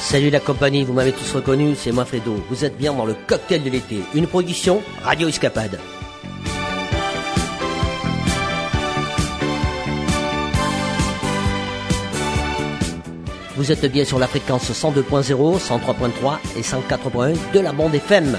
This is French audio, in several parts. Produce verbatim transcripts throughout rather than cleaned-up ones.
Salut la compagnie, vous m'avez tous reconnu, c'est moi Fredo. Vous êtes bien dans le cocktail de l'été, une production Radio Escapade. Vous êtes bien sur la fréquence cent deux point zéro, cent trois point trois et cent quatre point un de la bande F M.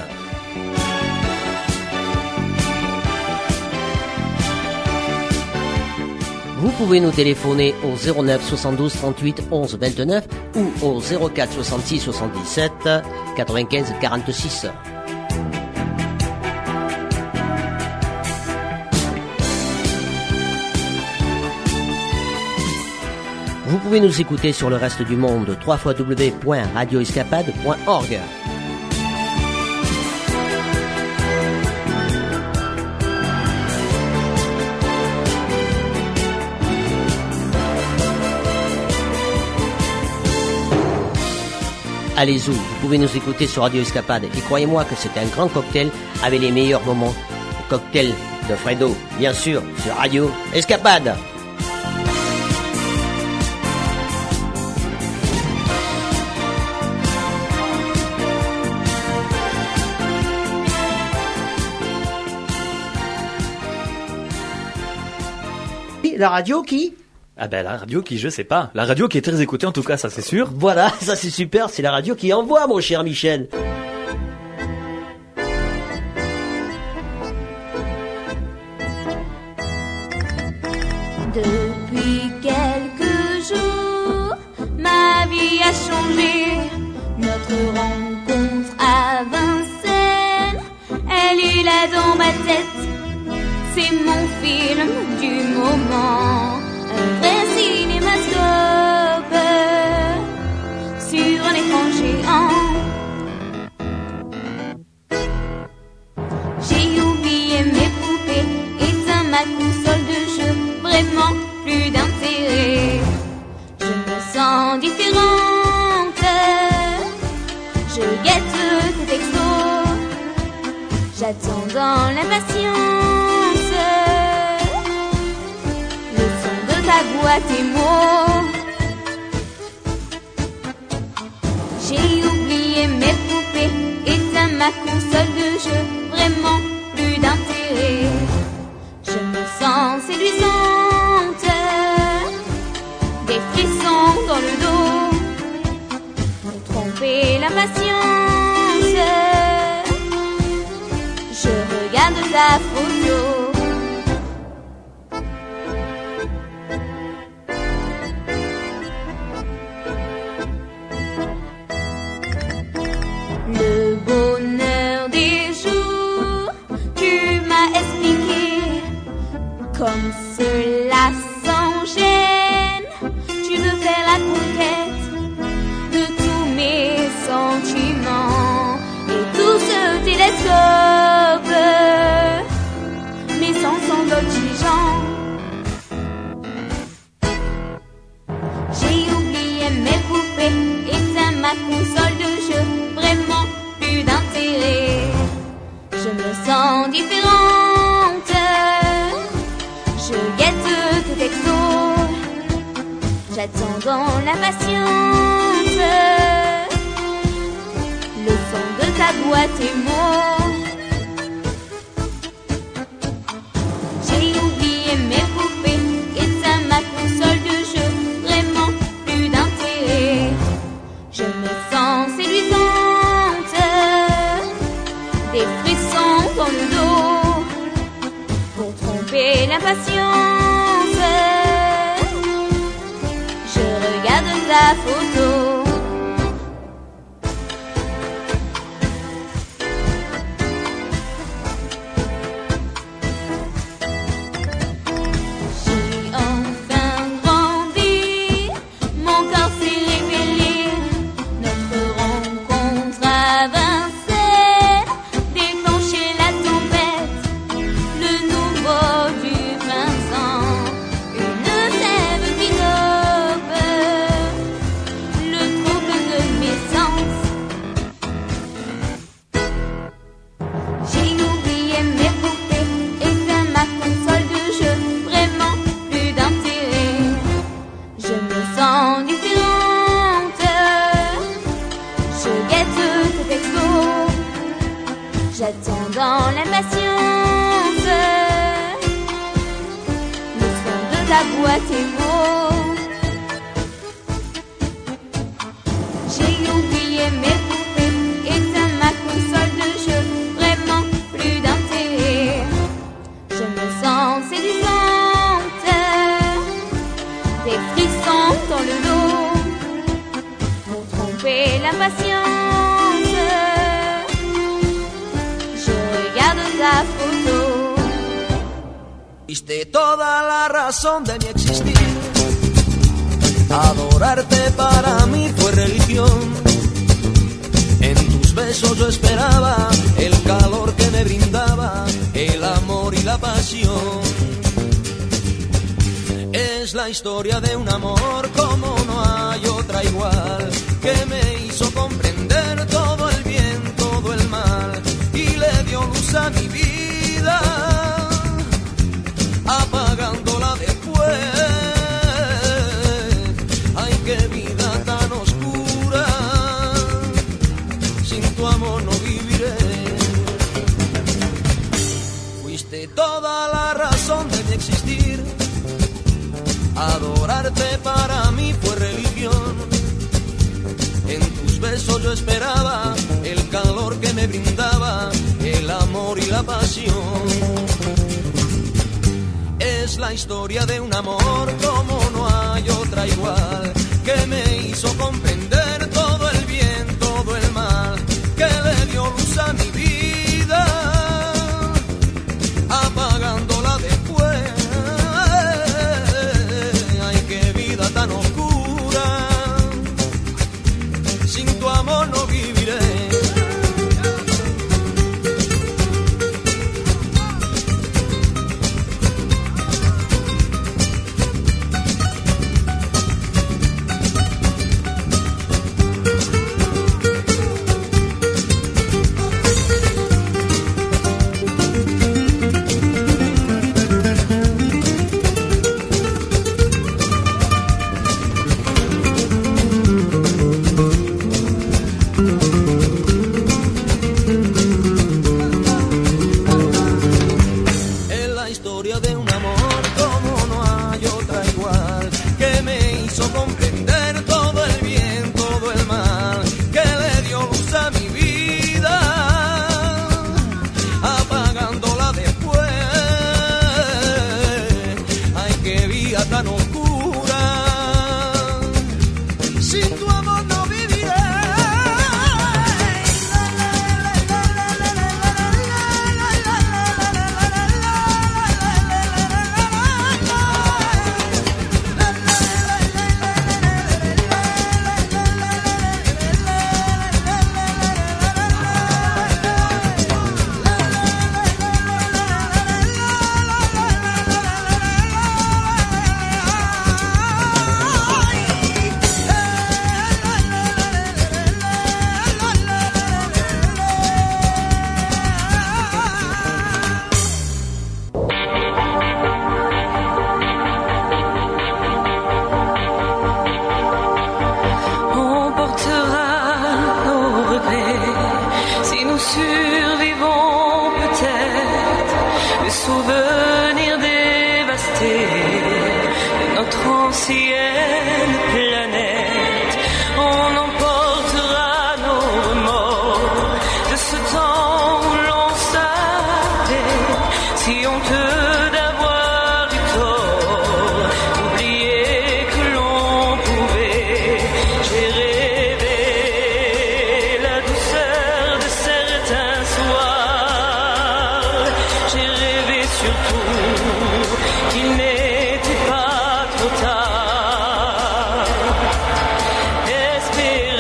Vous pouvez nous téléphoner au zéro neuf soixante-douze trente-huit onze vingt-neuf ou au zéro quatre soixante-six soixante-dix-sept quatre-vingt-quinze quarante-six. Vous pouvez nous écouter sur le reste du monde, w w w point radio escapade point org. Allez-y, vous pouvez nous écouter sur Radio Escapade et croyez-moi que c'est un grand cocktail avec les meilleurs moments. Le cocktail de Fredo, bien sûr, sur Radio Escapade. La radio qui Ah ben la radio qui, je sais pas. La radio qui est très écoutée en tout cas, ça c'est sûr. Voilà, ça c'est super, c'est la radio qui envoie, mon cher Michel. Depuis quelques jours, ma vie a changé. Notre rencontre à Vincennes, elle est là dans ma tête. C'est mon film du moment. Un vrai cinémascope sur un écran géant. J'ai oublié mes poupées, éteint ma console de jeu, vraiment plus d'intérêt. Je me sens différente, je guette tes textos, j'attends dans l'impatience ta boîte et mots. J'ai oublié mes poupées, éteint ma console de jeu, vraiment plus d'intérêt. Je me sens séduisante, des frissons dans le dos, pour tromper l'impatience. Je regarde ta photo. Le bonheur des jours, tu m'as expliqué, comme cela sans gêne, tu veux faire la conquête de tous mes sentiments et tout ce télescope, mes sens sont voltigeants. J'ai oublié mes poupées, éteint ma console de jeu, vraiment plus d'intérêt. Je me sens différente, je guette tes textos, j'attends dans l'impatience le son de ta boîte et mots. J'ai oublié mes poupées, éteint ma console de jeu, vraiment plus d'intérêt. Je me sens séduisante, des frissons dans le dos, pour tromper l'impatience. Je regarde ta photo. tes mots. J'ai oublié mes poupées, éteint ma console de jeu, vraiment plus d'intérêt. Je me sens séduisante, des frissons dans le dos, pour tromper l'impatience. Je regarde ta photo. Diste toda la razón de mi existir. Adorarte para mí fue religión. En tus besos yo esperaba el calor que me brindaba, el amor y la pasión. Es la historia de un amor como no hay otra igual, que me hizo comprender todo el bien, todo el mal, y le dio luz a mi vida, apagándola después. Ay, qué vida tan oscura, sin tu amor no viviré. Fuiste toda la razón de mi existir. Adorarte para mí fue religión. En tus besos yo esperaba el calor que me brindaba, el amor y la pasión. Es la historia de un amor como no hay otra igual, que me hizo comprender todo el bien, todo el mal, que le dio luz a mi vida, apagándola después. Ay, qué vida tan oscura, sin tu amor no viviré. Qu'il n'était pas trop tard. Espérer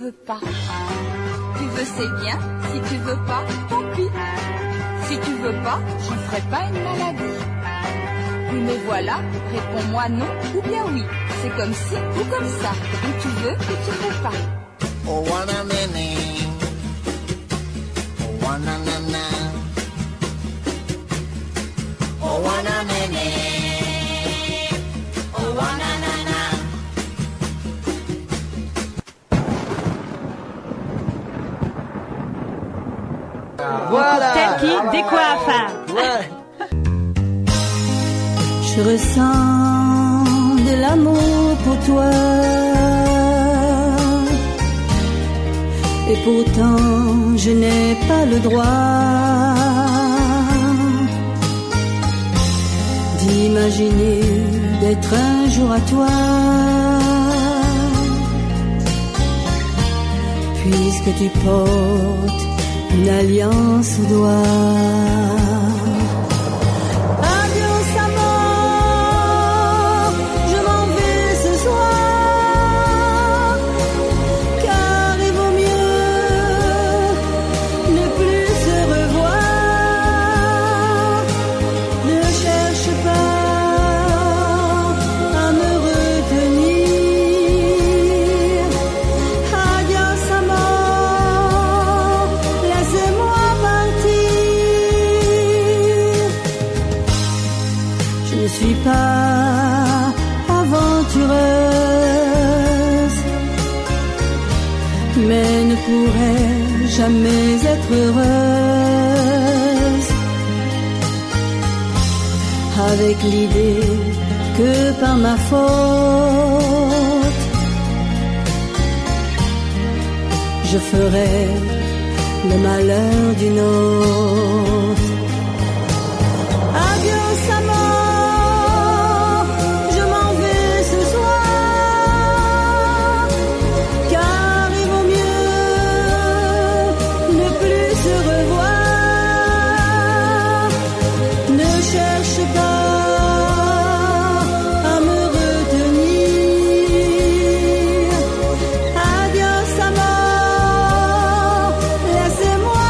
veux pas. Tu veux, c'est bien. Si tu veux pas, tant pis. Si tu veux pas, j'en ferai pas une maladie. Oui, mais voilà, réponds-moi non ou bien oui. C'est comme ci ou comme ça. Ou tu veux ou tu veux pas. Oh, wananene. Oh, wananana. Oh, wananene. Oh, wananana. Voilà. Tel qui décoiffe. Ouais. Je ressens de l'amour pour toi. Et pourtant je n'ai pas le droit d'imaginer d'être un jour à toi, puisque tu portes une alliance au doigt. Adios amour, je m'en vais ce soir, car il vaut mieux ne plus se revoir. Ne cherche pas à me retenir. Adios amour, laissez-moi partir. Je ne suis pas aventureuse, mais ne pourrai jamais être heureuse avec l'idée que par ma faute je ferai le malheur d'une autre. Adios amour, je m'en vais ce soir, car il vaut mieux ne plus se revoir. Ne cherche pas à me retenir. Adios amour, laissez-moi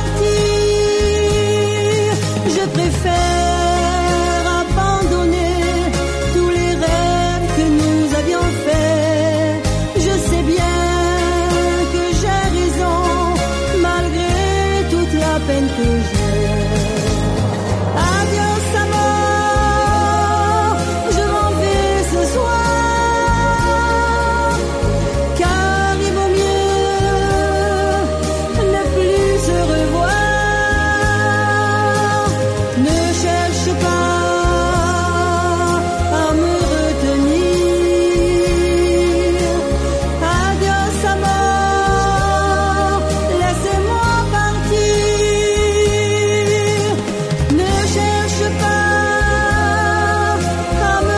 partir. Je préfère abandonner tous les rêves que nous avions faits. Je sais bien que j'ai raison, malgré toute la peine que j'ai. Adios amour, je m'en vais ce soir, car il vaut mieux ne plus se revoir. Ne cherche pas à me retenir. Adios amour, laissez-moi partir. Ne cherche pas à me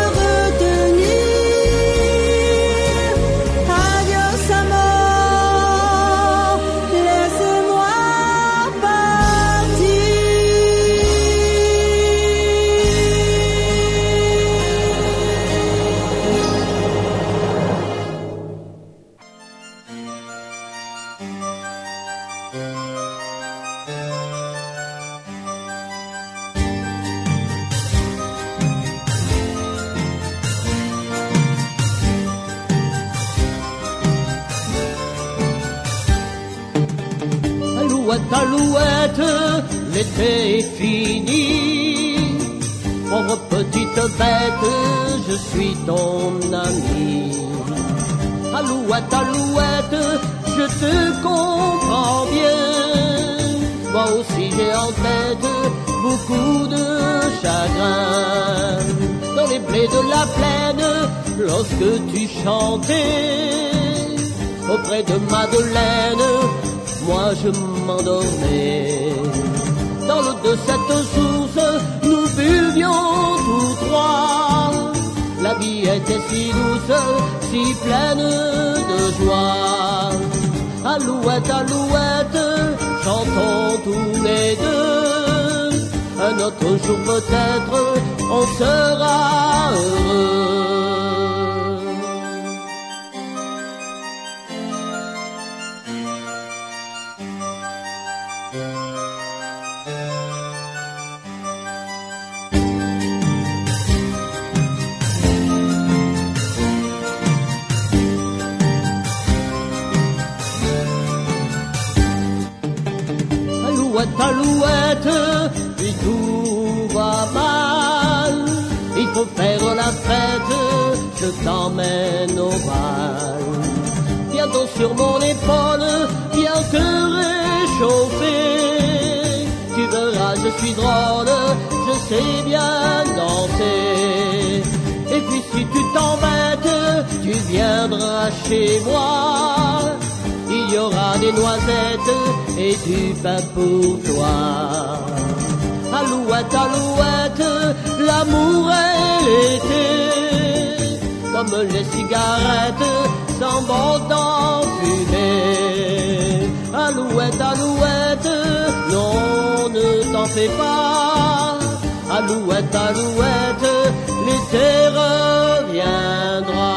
retenir. Adios amour, laissez-moi partir. Alouette, alouette, l'été est fini. Pauvre petite bête, je suis ton ami. Alouette, alouette, je te comprends bien. Moi aussi j'ai en tête beaucoup de chagrin. Dans les blés de la plaine, lorsque tu chantais auprès de Madeleine, moi je m'endormais. Dans l'eau de cette source, nous buvions tous trois. La vie était si douce, si pleine de joie. Alouette, alouette, chantons tous les deux. Un autre jour peut-être, on sera heureux. alouette, puis tout va mal. Il faut faire la fête, je t'emmène au bal. Bientôt sur mon épaule, viens te réchauffer. Tu verras, je suis drôle, je sais bien danser. Et puis si tu t'embêtes, tu viendras chez moi. Il y aura des noisettes et du pain pour toi. Alouette, alouette, l'amour et l'été, comme les cigarettes s'en vont d'en fumer. Alouette, alouette, non, ne t'en fais pas. Alouette, alouette, l'été reviendra.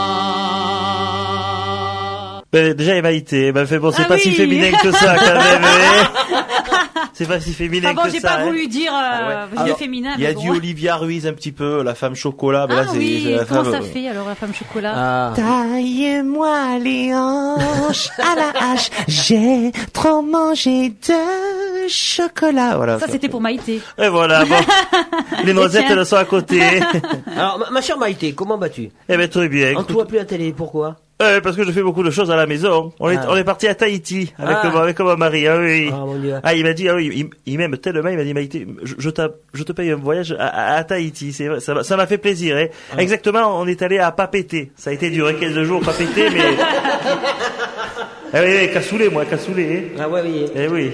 Ben, déjà, il m'a été. Ben, fait bon, c'est Ah pas oui. si féminin que ça, quand même. hein. C'est pas si féminin Ah bon, que j'ai ça. pas hein. voulu dire euh, vieux Alors, féminin. Il y a mais du bon. Olivia Ruiz un petit peu, la femme chocolat. Mais Ah là, c'est, oui, c'est la comment femme. ça fait alors la femme chocolat Ah. Taillez-moi les hanches à la hache, j'ai trop mangé de chocolat. Voilà. Ça c'était pour Maïté. Et voilà, bon. Les noisettes, tiens. elles sont à côté. Alors, ma, ma chère Maïté, comment vas-tu? Eh ben, très bien. On ne Écoute, voit plus à la télé, pourquoi? euh, parce que je fais beaucoup de choses à la maison. On est, Ah. on est parti à Tahiti avec, Ah. mon- avec mon mari, ah oui. Ah, mon Dieu. Ah, il m'a dit, ah oui, il, il m'aime tellement, il m'a dit, Maïté, je, je, t'a- je te paye un voyage à, à, à Tahiti. C'est vrai, ça, m'a- ça m'a fait plaisir, hein. Ah. Exactement, on est allé à Papeete. Ça a été dur, hein, quinze jours, Papeete, mais... Ah oui, oui, cassoulet, moi, cassoulet, hein. Ah ouais, oui. Eh oui.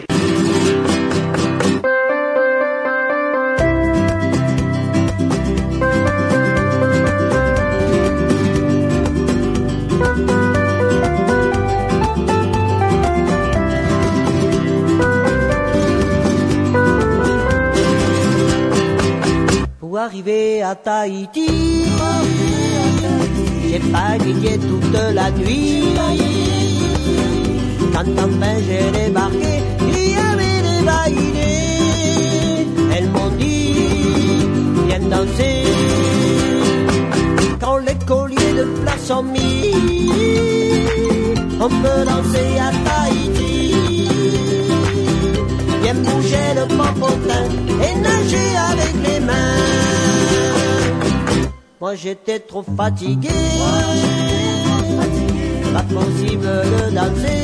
Pour arriver à Tahiti, j'ai paniqué toute la nuit. Quand enfin j'ai débarqué, il y avait des baïnés. Elles m'ont dit, viens danser. Quand les colliers de fleurs sont mis, on peut danser à Tahiti. Viens bouger le popotin et nager avec les mains. Moi j'étais trop fatigué, pas possible de danser.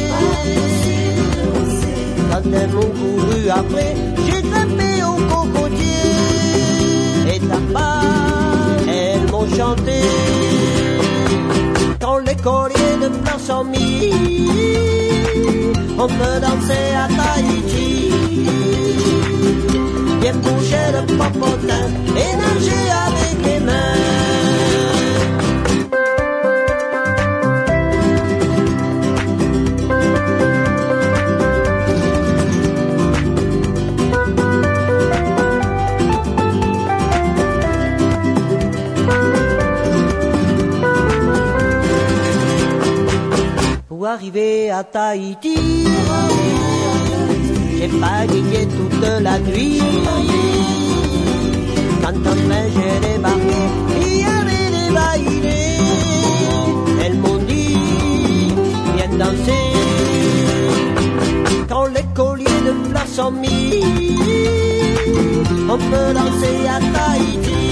Quand elles m'ont couru après, j'ai grimpé au cocotier. Et là-bas, elles m'ont chanté. Quand les colliers de fleurs sont mis, on peut danser à Tahiti. Viens bouger le popotin et nager avec les mains. Pour arriver à Tahiti, j'ai paniqué toute la nuit. Quand enfin j'ai débarqué, il y avait des baïnés. Elles m'ont dit, viens danser. Quand les colliers de fleurs sont mis, on peut danser à Tahiti.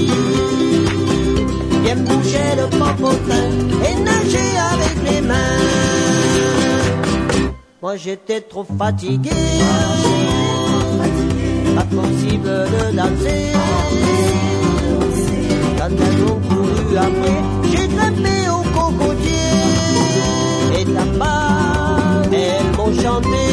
Viens bouger le popotin et nager avec les mains. Moi j'étais trop fatigué, pas possible de danser. Quand elles m'ont couru après, j'ai grimpé au cocotier. Et là-bas, elles m'ont chanté.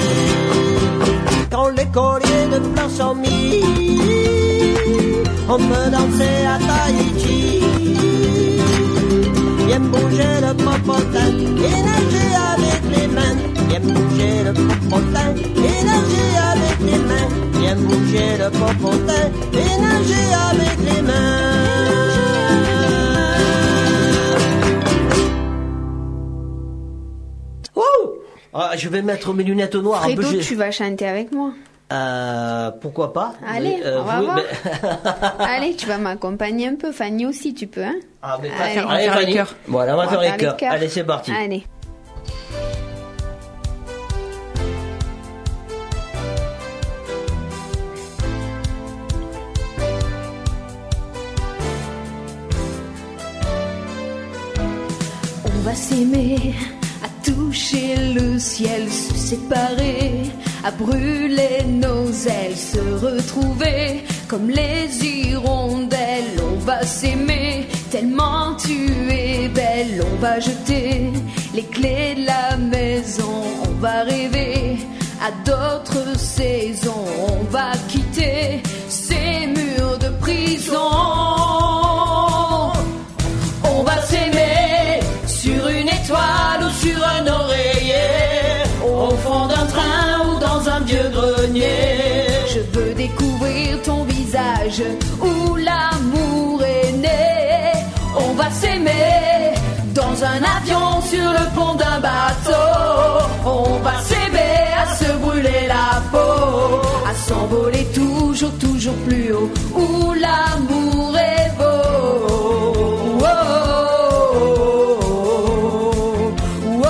Quand les colliers de fleurs sont mis, on peut danser à Tahiti. Viens bouger le popotin et nager avec les mains. Viens bouger le popotin et nager avec les mains. Viens bouger le popotin et nager avec les mains. Wouh! Ah, je vais mettre mes lunettes noires. Fredo, un peu, tu vas chanter avec moi. Euh, pourquoi pas? Allez, Mais, euh, on va vous- voir. mais- Allez, tu vas m'accompagner un peu. Fanny aussi, tu peux, hein? Ah, mais pas Allez, faire, on va allez, faire les Fanny. chœurs. Voilà, on va On faire va les faire les chœurs. chœurs. Allez, c'est parti. va s'aimer, à toucher le ciel, se séparer, à brûler nos ailes, se retrouver comme les hirondelles. On va s'aimer tellement tu es belle. On va jeter les clés de la maison, on va rêver à d'autres saisons. On va quitter ces murs de prison. On va s'aimer sur une étoile ou sur un oreiller, au fond d'un train ou dans un vieux grenier. Je veux découvrir ton visage où l'amour est né. On va s'aimer dans un avion sur le pont d'un bateau. On va s'aimer à se brûler la peau, à s'envoler toujours, toujours plus haut où l'amour est beau. Oh, oh, oh,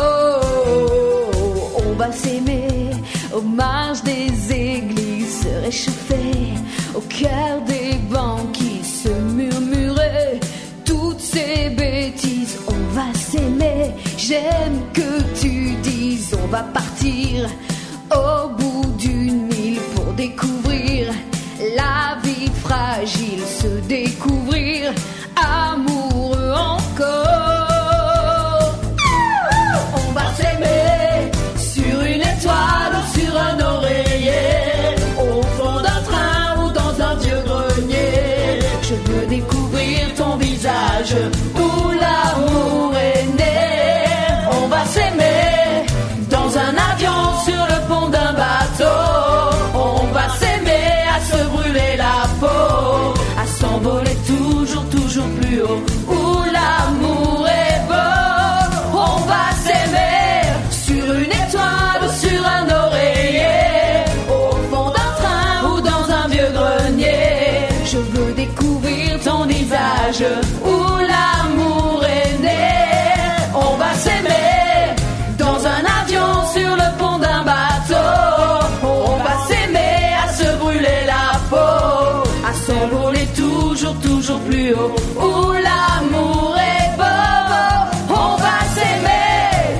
oh. On va s'aimer aux marges des églises, se réchauffer au cœur des bancs qui se murmuraient toutes ces bêtises. On va s'aimer, j'aime que tu dises. On va partir au bout d'une mille pour découvrir la vie fragile, se découvrir amoureux encore. On va s'aimer sur une étoile ou sur un oreiller, au fond d'un train ou dans un vieux grenier. Je veux découvrir ton visage où l'amour est né. On va s'aimer dans un avion sur le pont d'un bateau. On va s'aimer à se brûler la peau, à s'envoler toujours, toujours plus haut où l'amour est beau. On va s'aimer sur une étoile ou sur un oreiller, au fond d'un train ou dans un vieux grenier. Je veux découvrir ton visage où l'amour est né. On va s'aimer dans un avion sur le pont d'un bateau. On va s'aimer à se brûler la peau, à s'envoler toujours, toujours plus haut où l'amour est beau. On va s'aimer.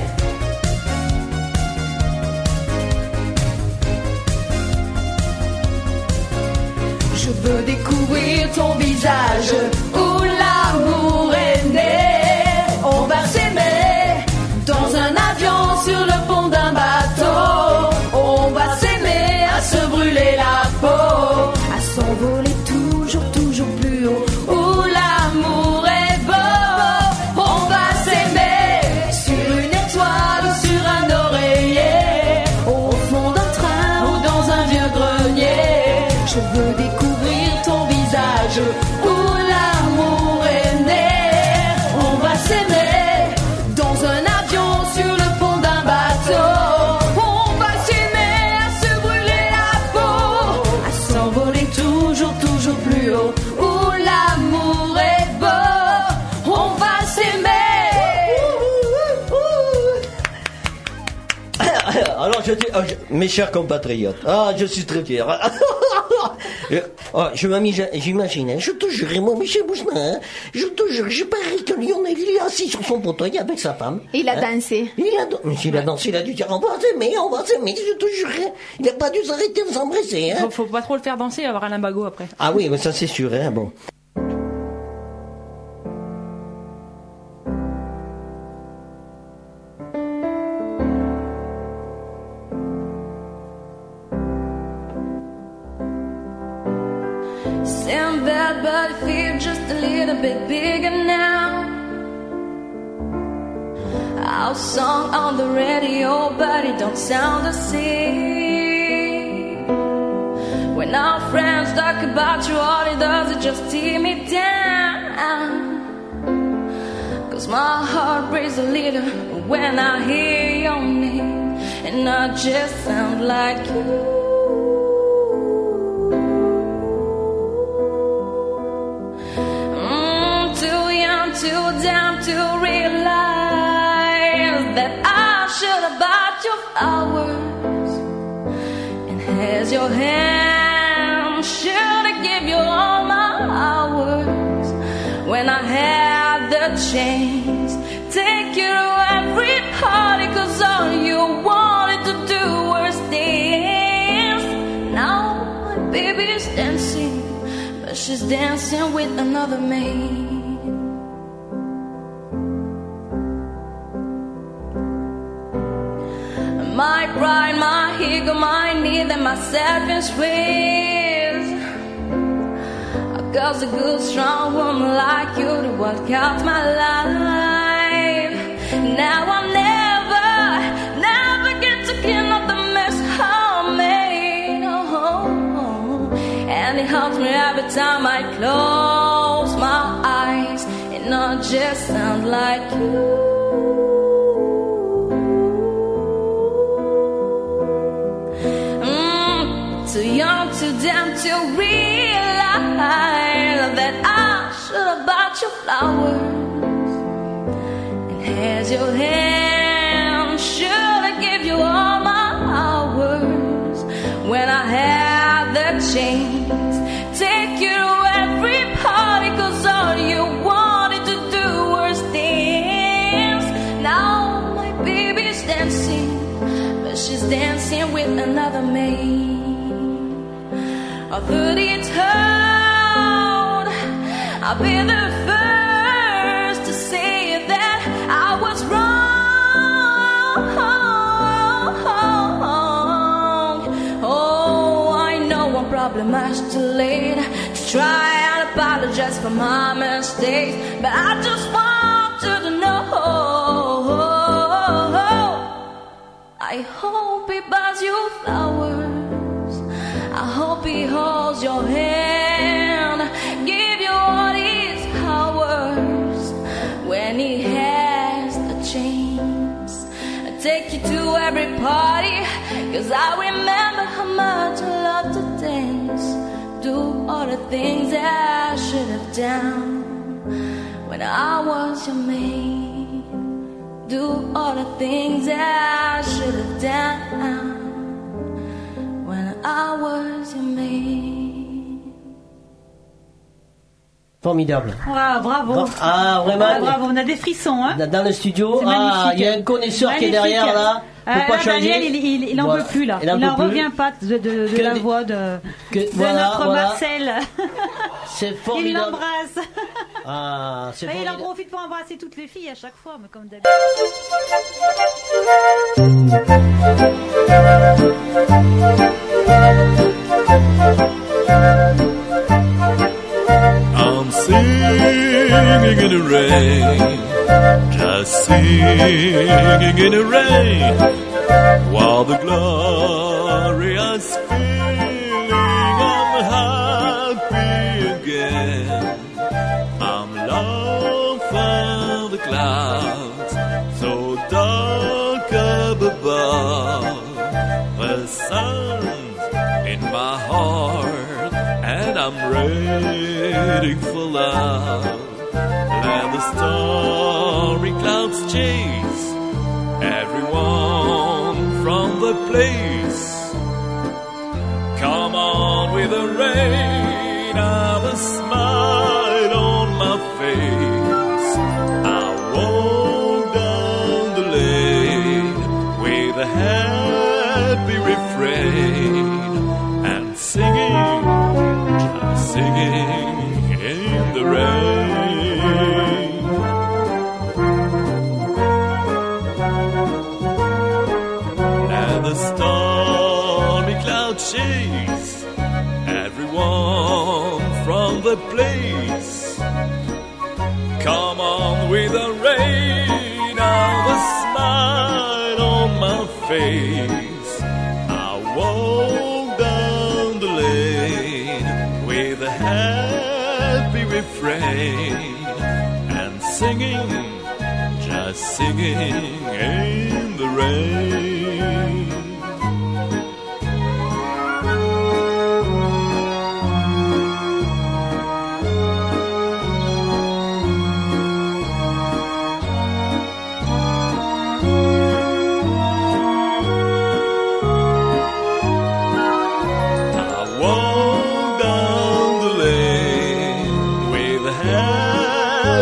Je veux découvrir ton visage où l'amour est né. On va s'aimer dans un avion sur le pont d'un bateau. On va s'aimer à se brûler la peau, à s'envoler toujours, toujours plus haut où l'amour est beau. On va s'aimer sur une étoile ou sur un oreiller, au fond d'un train ou dans un vieux grenier. Je veux découvrir ton visage où l'amour est né. On va s'aimer dans un avion sur le pont d'un bateau. On va s'aimer à se brûler la peau, à s'envoler toujours, toujours plus haut où l'amour est beau. On va s'aimer. Alors, je dis, oh, je- mes chers compatriotes, ah, je suis très fier. je, oh, je m'amuse- j'imagine, hein, je te jure, moi, Michel Bousselin, hein, je te jure, je parie que Lionel, il est assis sur son fauteuil avec sa femme. Il a hein. dansé. Il a, dan- mais s'il a dansé, il a dû dire, on va s'aimer, on va s'aimer, je te jure, hein. Il n'a pas dû s'arrêter de s'embrasser, hein. Faut, faut pas trop le faire danser, il va avoir un limbago après. Ah oui, mais ça c'est sûr, hein, bon. Sound bad, but I feel just a little bit bigger now. Our song on the radio, but it don't sound the same. When our friends talk about you, all it does is just tear me down. Cause my heart breaks a little when I hear your name, and I just sound like you. Too down to realize that I should have bought you flowers and held your hand. Should have give you all my hours when I had had the chance, take you to every party, cause all you wanted to do was dance. Now my baby's dancing, but she's dancing with another man. My pride, my ego, my need, and my selfish ways. Cause a good, strong woman like you to work out my life. Now I'll never, never get to clean up the mess I made. Oh, and it helps me every time I close my eyes and not just sound like you. Too young, too damn to realize that I should have bought you flowers and held your hand. Should have give you all my hours when I had the chance. Take you to every party, cause all you wanted to do was dance. Now my baby's dancing, but she's dancing with another man. Although it's told, I'll be the first to say that I was wrong. Oh, I know I'm probably much too late to try and apologize for my mistakes, but I just want you to know I hope he buys you flowers. I hope he holds your hand, give you all his powers when he has the chance. I take you to every party, cause I remember how much I love to dance. Do all the things that I should have done when I was your maid. Do all the things that I should have done I was your maid. Formidable. Ah, bravo. Ah, vraiment. Ah, bravo, on a des frissons, hein. Dans le studio, ah, il y a un connaisseur magnifique. Qui est derrière là. Euh, là, Daniel, il, il, il en voilà. peut plus là. Il n'en revient pas de, de, de la des... voix de, que, de voilà, notre voilà. Marcel. C'est formidable. Il l'embrasse. Ah, c'est formidable. Il en profite pour embrasser toutes les filles à chaque fois, mais comme d'habitude. I'm singing in the rain, just singing in the rain, while the glorious feeling I'm happy again. I'm low for the clouds, so dark up above, the sun's in my heart, and I'm ready for love. Let the starry clouds chase everyone from the place. Come on with the rain, have a smile on my face. I walk down the lane with a happy refrain and singing, just singing in the rain. Let the stormy clouds chase everyone from the place. Come on with the rain, have a smile on my face. I walk down the lane with a happy refrain and singing, just singing in the rain.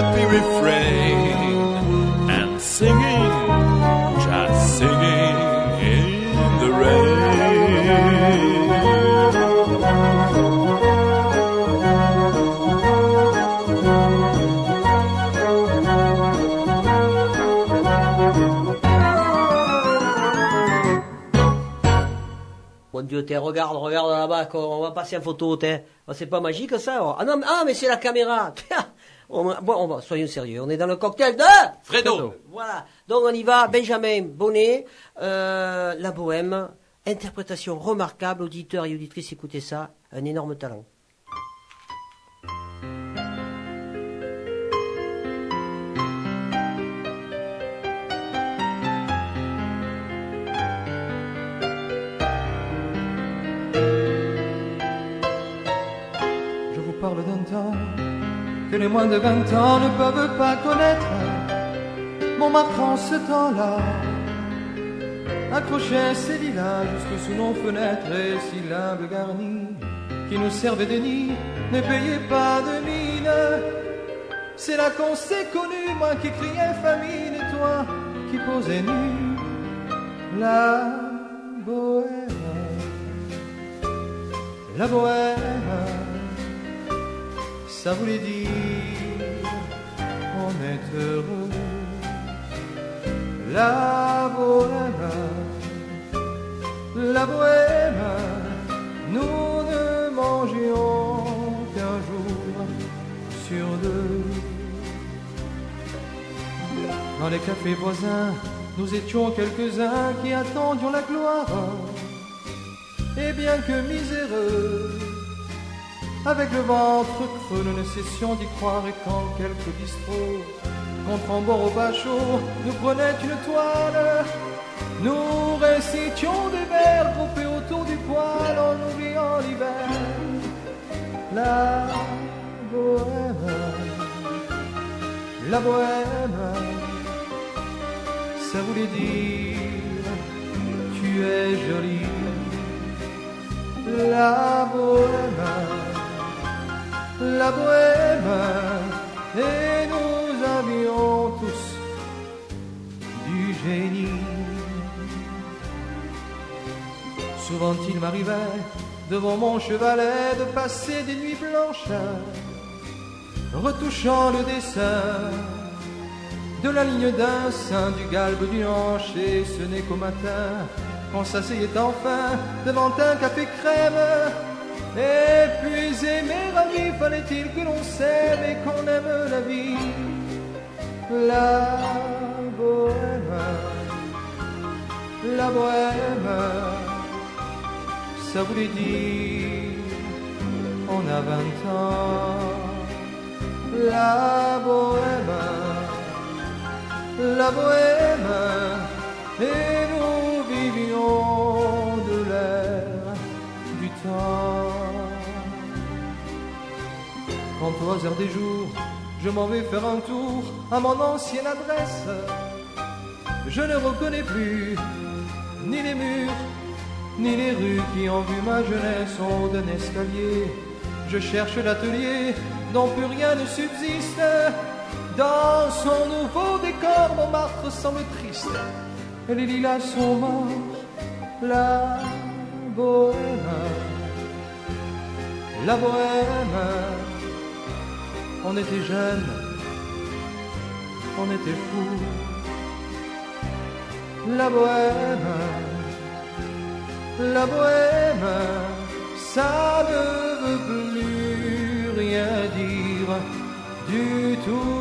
happy refrain and singing, just singing in the rain. Mon Dieu, t'es, regarde, regarde là-bas, on va passer en photo, t'es. Oh, c'est pas magique ça? Ah non, mais, ah, mais c'est la caméra. On va, bon, on va, soyons sérieux, on est dans le cocktail de Fredo. Fredo. Voilà, donc on y va. Benjamin Bonnet, euh, La Bohème, interprétation remarquable, auditeurs et auditrices, écoutez ça, un énorme talent. Je vous parle d'un temps que les moins de vingt ans ne peuvent pas connaître. Montmartre en ce temps-là accrochait ses lilas jusque sous nos fenêtres, et si l'humble garni qui nous servait de nid ne payait pas de mine. C'est là qu'on s'est connus, moi qui criais famine et toi qui posais nu. La bohème, la bohème, ça voulait dire on est heureux. La bohème, la bohème, nous ne mangions qu'un jour sur deux. Dans les cafés voisins, nous étions quelques-uns qui attendions la gloire. Et bien que miséreux, avec le ventre creux, nous ne cessions d'y croire. Et quand quelques bistrots, contre en bord au bachot, nous prenaient une toile, nous récitions des vers groupés autour du poêle en oubliant l'hiver. La bohème, la bohème, ça voulait dire tu es jolie. La bohème, la bohème, et nous avions tous du génie. Souvent il m'arrivait devant mon chevalet de passer des nuits blanches, retouchant le dessin de la ligne d'un sein, du galbe du hanche, et ce n'est qu'au matin qu'on s'asseyait enfin devant un café crème. Et puis aimer la vie, fallait-il que l'on s'aime et qu'on aime la vie. La bohème, la bohème, ça voulait dire on a vingt ans. La bohème, la bohème, et nous vivions de l'air du temps. Quand au hasard des jours, je m'en vais faire un tour à mon ancienne adresse, je ne reconnais plus ni les murs, ni les rues qui ont vu ma jeunesse en haut d'un escalier. Je cherche l'atelier dont plus rien ne subsiste. Dans son nouveau décor, Montmartre semble triste, et les lilas sont morts. La bohème, la bohème, on était jeunes, on était fous. La bohème, la bohème, ça ne veut plus rien dire du tout.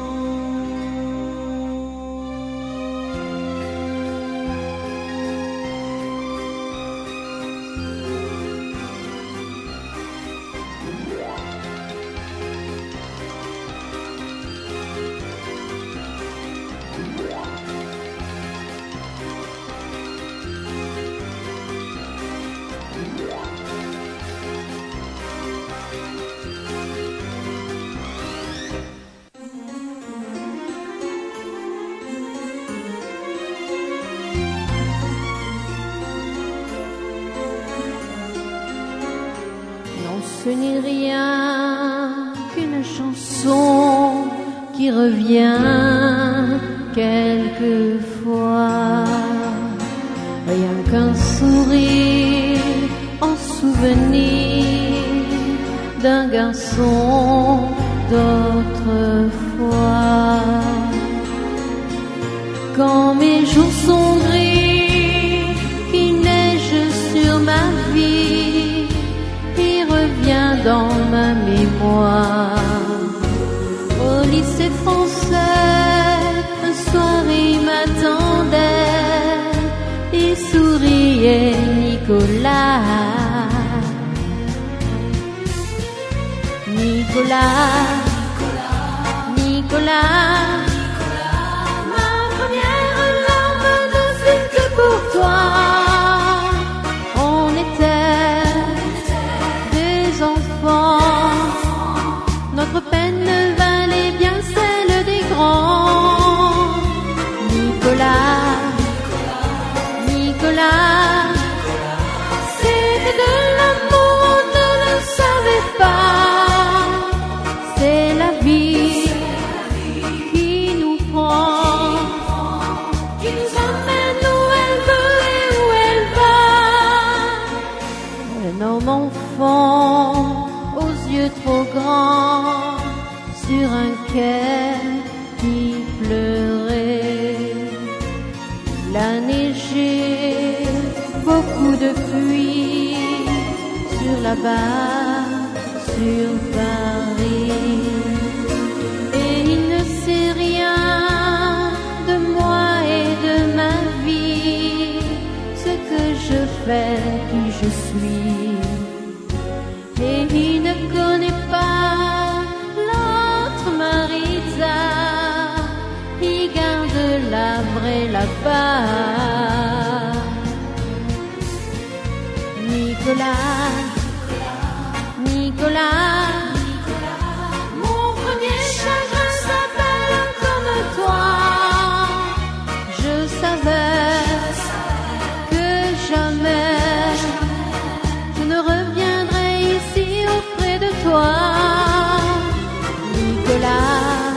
Ce n'est rien qu'une chanson qui qui revient quelquefois. Rien qu'un sourire en souvenir d'un garçon d'autrefois. Quand mes jours sont gris, qu'il neige sur ma vie, il revient dans ma mémoire. Au lycée français, un soir il m'attendait, il souriait Nicolas. Nicolas, Nicolas, ma première larme ne fut que pour toi. On était des enfants, notre peine valait bien celle des grands. Nicolas, Nicolas, c'était de l'amour, on ne le savait pas. C'est la vie qui nous prend, qui nous emmène où elle veut et où elle va. Un homme enfant aux yeux trop grands sur un quai qui pleurait. Il a neigé, beaucoup de pluie sur la barre, sur Paris. Et il ne sait rien de moi et de ma vie, ce que je fais, qui je suis. Et il ne connaît pas l'autre Marisa, il garde la vraie là-bas. Nicolas, Nicolas, mon premier chagrin s'appelle comme toi. Je savais que jamais je ne reviendrai ici auprès de toi. Nicolas,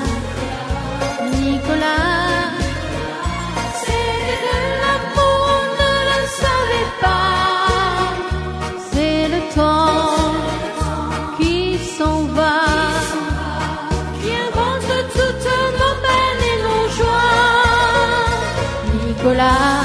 Nicolas, c'était de l'amour, on ne le savait pas. C'est le temps qui s'en va, qui invente toutes nos peines et nos joies. Nicolas,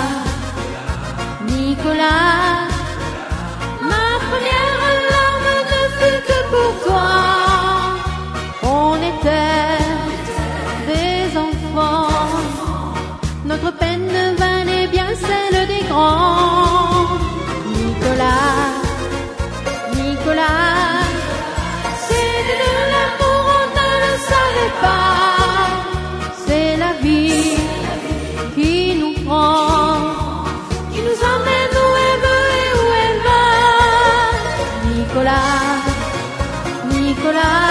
Nicolas, ma première larme ne fut que pour toi. On était des enfants, notre peine valait bien celle des grands. Nicolas, Nicolas, c'était de l'amour, on ne le savait pas. C'est la vie qui nous prend, qui nous emmène où elle veut et où elle va. Nicolas, Nicolas.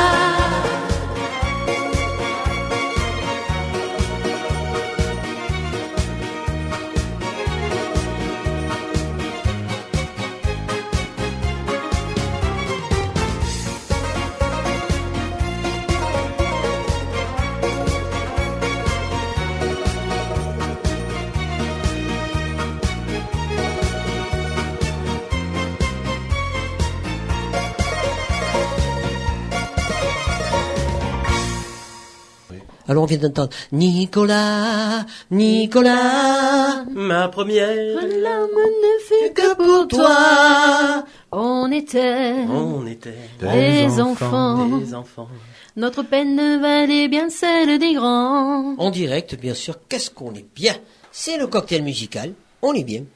Alors on vient d'entendre Nicolas, Nicolas, ma première larme ne fut que pour toi. On était, on était des, des enfants, des enfants. Notre peine valait bien celle des grands. En direct, bien sûr, qu'est-ce qu'on est bien. C'est le cocktail musical, on est bien.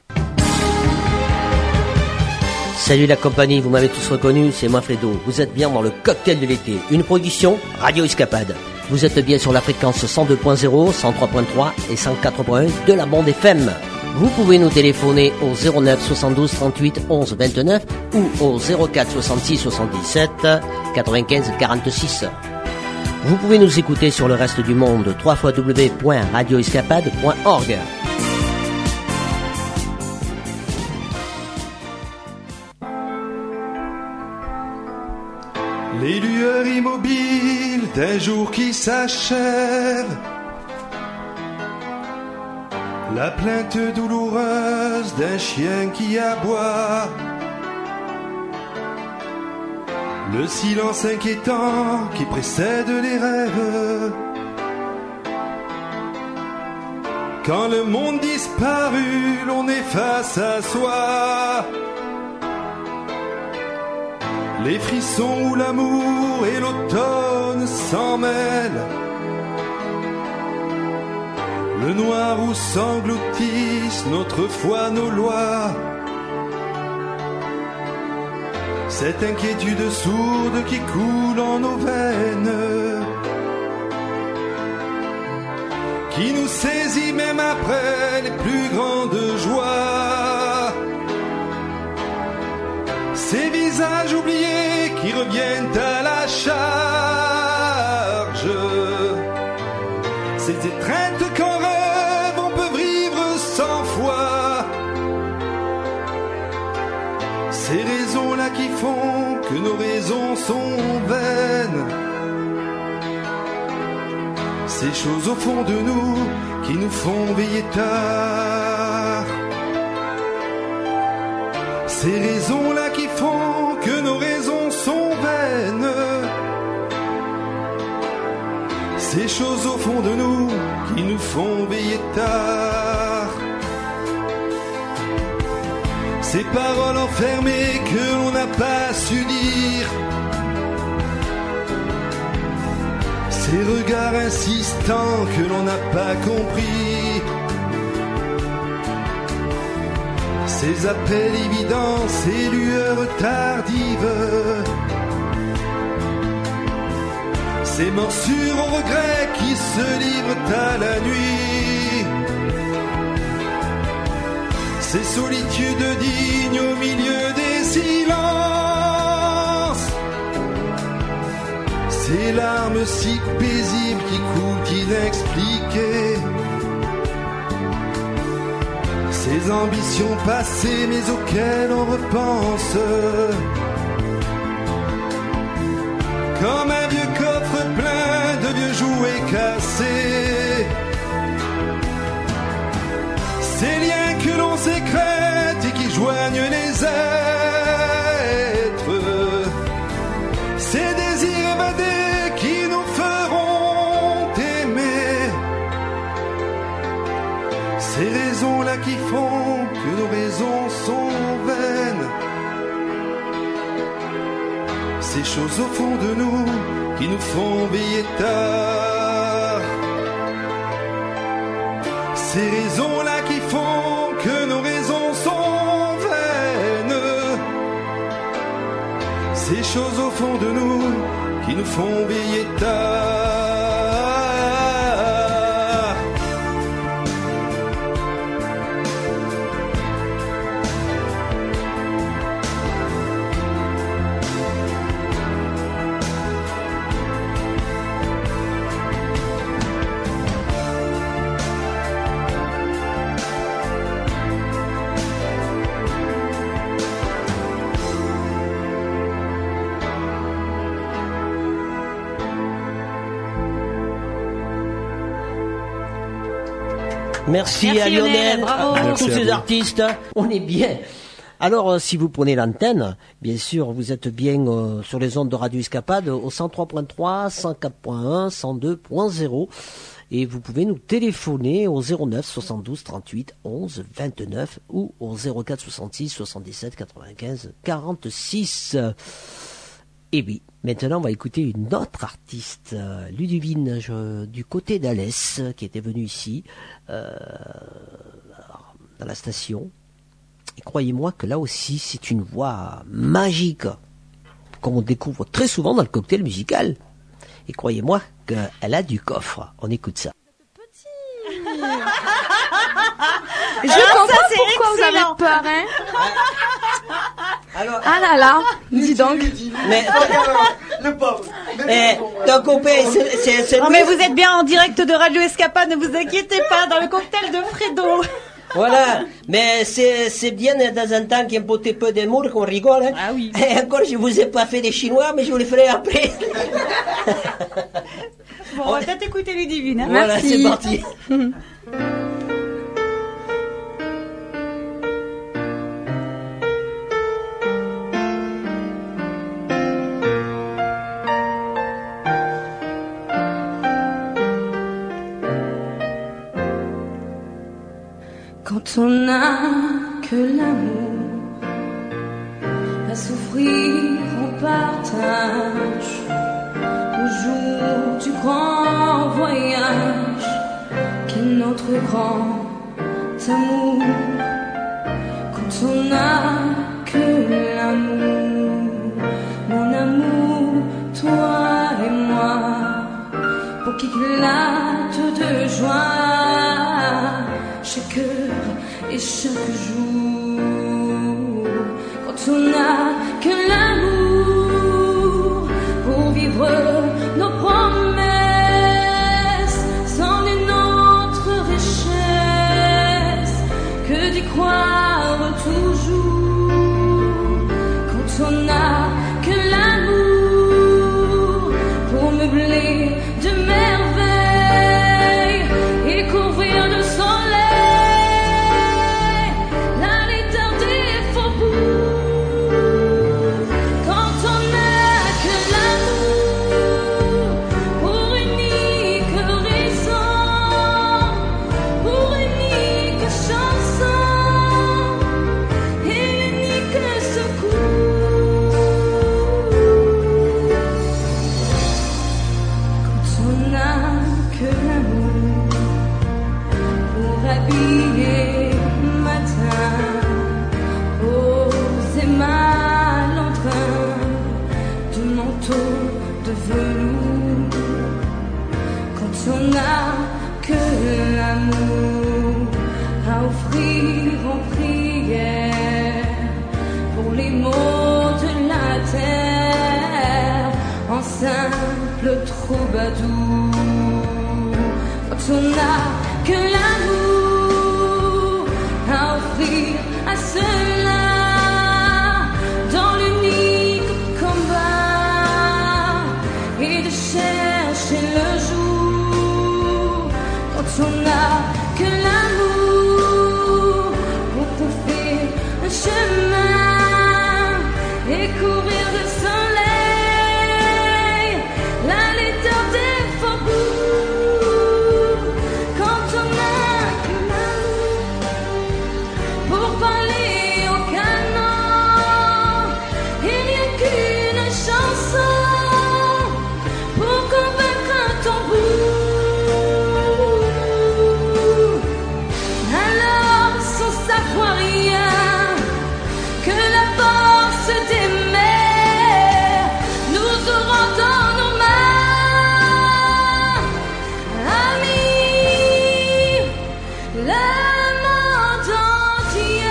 Salut la compagnie, vous m'avez tous reconnu, c'est moi Fredo. Vous êtes bien dans le cocktail de l'été, une production Radio Escapade. Vous êtes bien sur la fréquence cent deux point zéro, cent trois point trois et cent quatre point un de la bande F M. Vous pouvez nous téléphoner au zéro neuf soixante-douze trente-huit onze vingt-neuf ou au zéro quatre soixante-six soixante-dix-sept quatre-vingt-quinze quarante-six. Vous pouvez nous écouter sur le reste du monde, w w w point radio escapade point org. Les lueurs immobiles d'un jour qui s'achève. La plainte douloureuse d'un chien qui aboie. Le silence inquiétant qui précède les rêves. Quand le monde disparu, l'on est face à soi. Les frissons où l'amour et l'automne s'en mêlent. Le noir où s'engloutissent notre foi, nos lois. Cette inquiétude sourde qui coule en nos veines, qui nous saisit même après les plus grandes joies. Ces visages oubliés qui reviennent à la charge. Ces étreintes qu'en rêve on peut vivre cent fois. Ces raisons-là qui font que nos raisons sont vaines. Ces choses au fond de nous qui nous font veiller tard. Ces raisons-là qui font que nos raisons sont vaines. Ces choses au fond de nous qui nous font veiller tard. Ces paroles enfermées que l'on n'a pas su dire. Ces regards insistants que l'on n'a pas compris. Ces appels évidents, ces lueurs tardives. Ces morsures au regret qui se livrent à la nuit. Ces solitudes dignes au milieu des silences. Ces larmes si paisibles qui coulent inexpliquées. Ces ambitions passées mais auxquelles on repense. Comme un vieux coffre plein de vieux jouets cassés. Ces liens que l'on sécrète et qui joignent les êtres. Ces désirs évadés qui nous feront aimer. Ces raisons-là qui font que nos raisons sont vaines. Ces choses au fond de nous qui nous font veiller tard. Ces raisons-là qui font que nos raisons sont vaines. Ces choses au fond de nous qui nous font veiller tard. Merci, Merci à Lionel, Lionel, bravo. à, à Merci tous à ces vous. artistes. On est bien. Alors, euh, si vous prenez l'antenne, bien sûr, vous êtes bien euh, sur les ondes de Radio Escapade au cent trois point trois, cent quatre point un, cent deux point zéro. Et vous pouvez nous téléphoner au zéro neuf soixante-douze trente-huit onze vingt-neuf ou au zéro quatre soixante-six soixante-dix-sept quatre-vingt-quinze quarante-six. Et oui, maintenant on va écouter une autre artiste, euh, Ludivine, je- du côté d'Alès, qui était venue ici, euh, dans la station. Et croyez-moi que là aussi, c'est une voix magique, comme on découvre très souvent dans le cocktail musical. Et croyez-moi qu'elle a du coffre. On écoute ça. Je Alors comprends ça, c'est pourquoi vous avez excellent. peur, hein. Alors, ah là là, dis donc. Mais le pauvre. Eh, ton copain, c'est- c'est c'est Oh, lui. mais vous êtes bien en direct de Radio Escapade, ne vous inquiétez pas, dans le cocktail de Fredo. Voilà, mais c'est, c'est bien de temps en temps qu'il y ait un petit peu d'humour, qu'on rigole. Hein. Ah oui. Et encore, je vous ai pas fait des Chinois, mais je vous les ferai après. Bon, on va peut-être écouter Ludivine. Hein. Voilà, Merci. c'est parti. Quand on n'a que l'amour à s'offrir en partage, au jour du grand voyage, qu'est notre grand amour. Quand on n'a que l'amour, mon amour, toi et moi, pour qu'éclate de joie chaque heure et chaque jour. Quand on n'a que l'amour pour vivre nos promesses, c'en est notre richesse que d'y croire toujours. Quand on n'a que l'amour pour meubler de merveilles et couvrir de soleil on n'a que l'amour à offrir en prière pour les maux de la terre en simple troubadour. Quand on n'a que l'amour à offrir à ceux-là dans l'unique combat et de chercher le jour. Quand on n'a que l'amour pour trouver un chemin et courir de soleil la laideur des faubourgs. Quand on n'a que l'amour pour parler au canon et rien qu'une chanson pour convaincre un tambour. Savoir rien que la force des mers nous aurons dans nos mains, amis, le monde entier.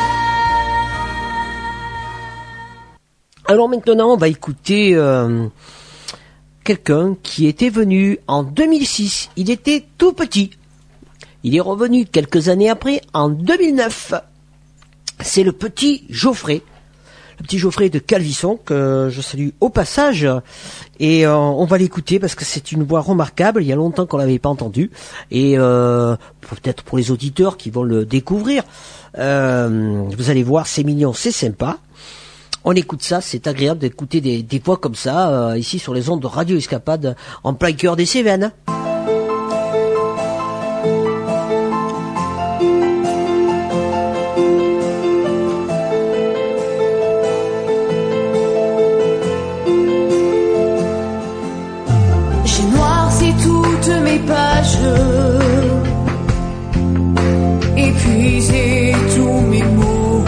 Alors maintenant, on va écouter euh, quelqu'un qui était venu en deux mille six. Il était tout petit. Il est revenu quelques années après, en deux mille neuf. C'est le petit Geoffrey. Le petit Geoffrey de Calvisson, que je salue au passage. Et euh, on va l'écouter parce que c'est une voix remarquable. Il y a longtemps qu'on l'avait pas entendu. Et euh, peut-être pour les auditeurs qui vont le découvrir, euh, vous allez voir, c'est mignon, c'est sympa. On écoute ça, c'est agréable d'écouter des, des voix comme ça, euh, ici sur les ondes de Radio Escapade, en plein cœur des Cévennes. Épuiser tous mes mots,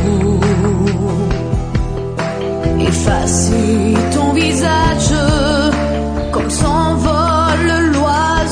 effacer ton visage comme s'envole l'oiseau.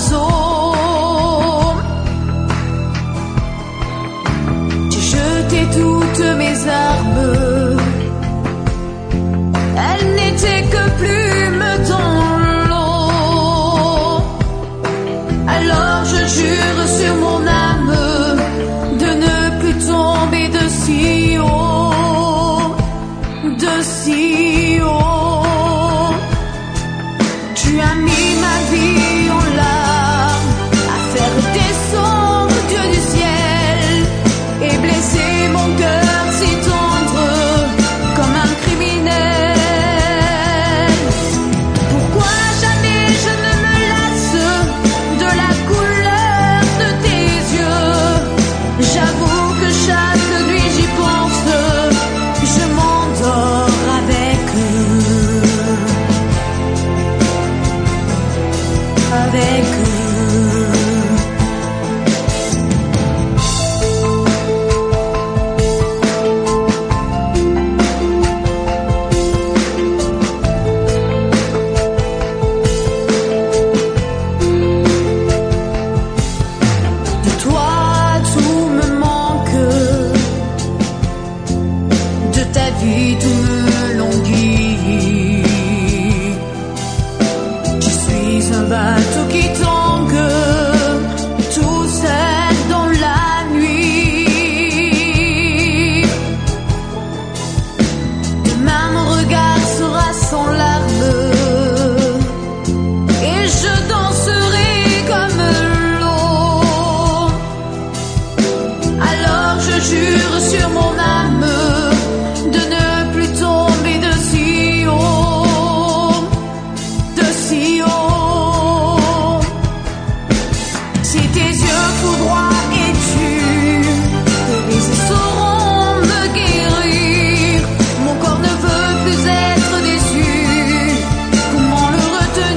tes yeux foudroient et tuent. Tes baisers sauront me guérir. Mon corps ne veut plus être déçu. Comment le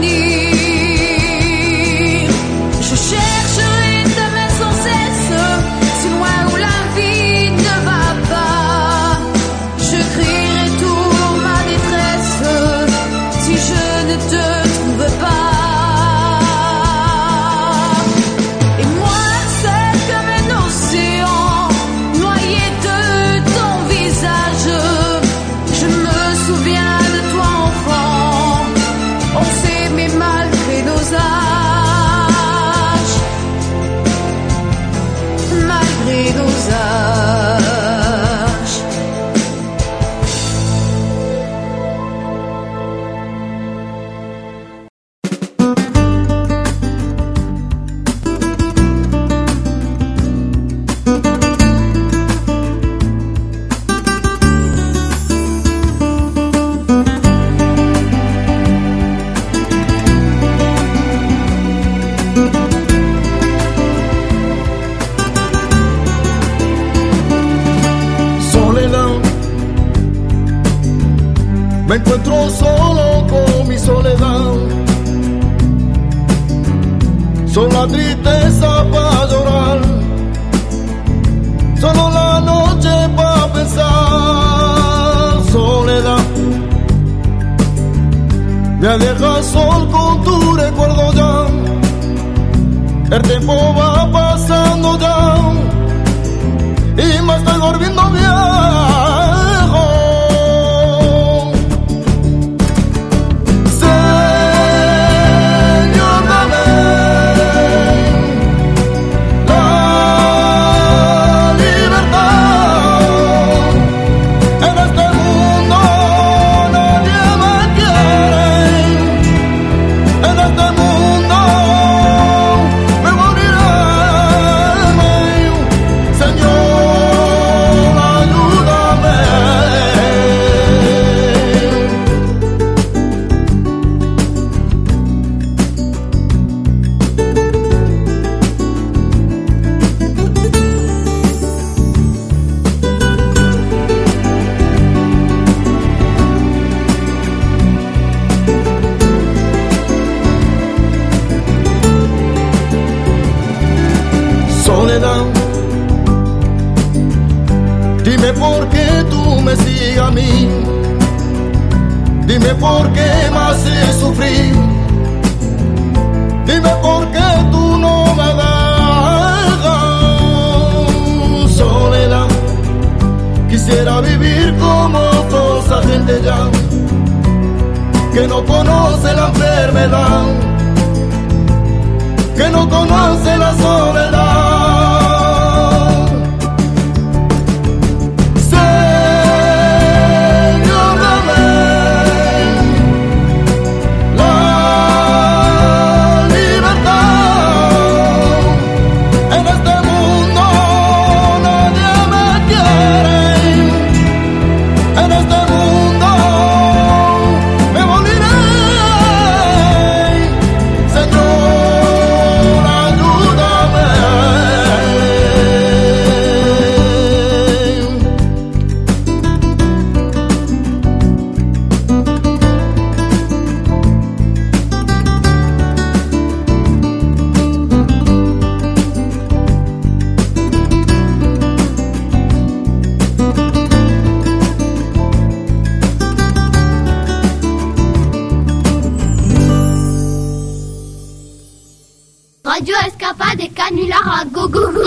retenir? Je chercherai ta main sans cesse, si loin où la vie ne va pas. Je crierai tout ma détresse si je ne te trouve pas. Et moi, seul comme un océan, noyé de ton visage, je me souviens de toi enfant. On s'aimait malgré nos âges, malgré nos âges. Soledad, me encuentro solo con mi soledad. Solo tristeza para llorar, solo la noche para pensar. Soledad, me dejas sol con tu recuerdo ya. El tiempo va pasando ya y me estoy volviendo viejo. Señor, dame la libertad. En este mundo nadie me quiere. En este mundo me moriré. Señor, ayúdame. Soledad, dime por qué tú me sigues a mí. Dime por qué me haces sufrir. Dime por qué tú no me dejas. Soledad, quisiera vivir como toda esa gente ya, que no conoce la enfermedad, que no conoce la soledad. Señor, dame la libertad. En este mundo nadie me quiere. En este mundo me moriré. Señor, ayúdame. Radio Escapade Canular à go go go.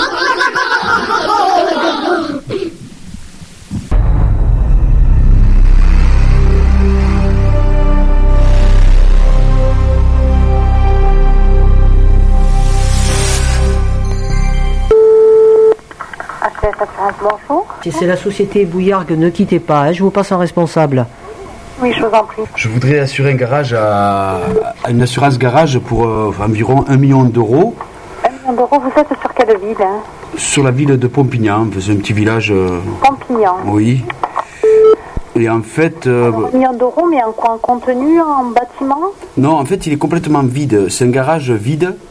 Bonjour. C'est la société Bouillargues, ne quittez pas, hein, je vous passe un responsable. Oui, je vous en prie. Je voudrais assurer un garage à, à une assurance garage pour euh, environ un million d'euros. Un million d'euros, vous êtes sur quelle ville hein? Sur la ville de Pompignan, c'est un petit village. Euh, Pompignan. Oui. Et en fait... Euh, un million d'euros, mais en quoi? En contenu, en bâtiment? Non, en fait, il est complètement vide. C'est un garage vide. C'est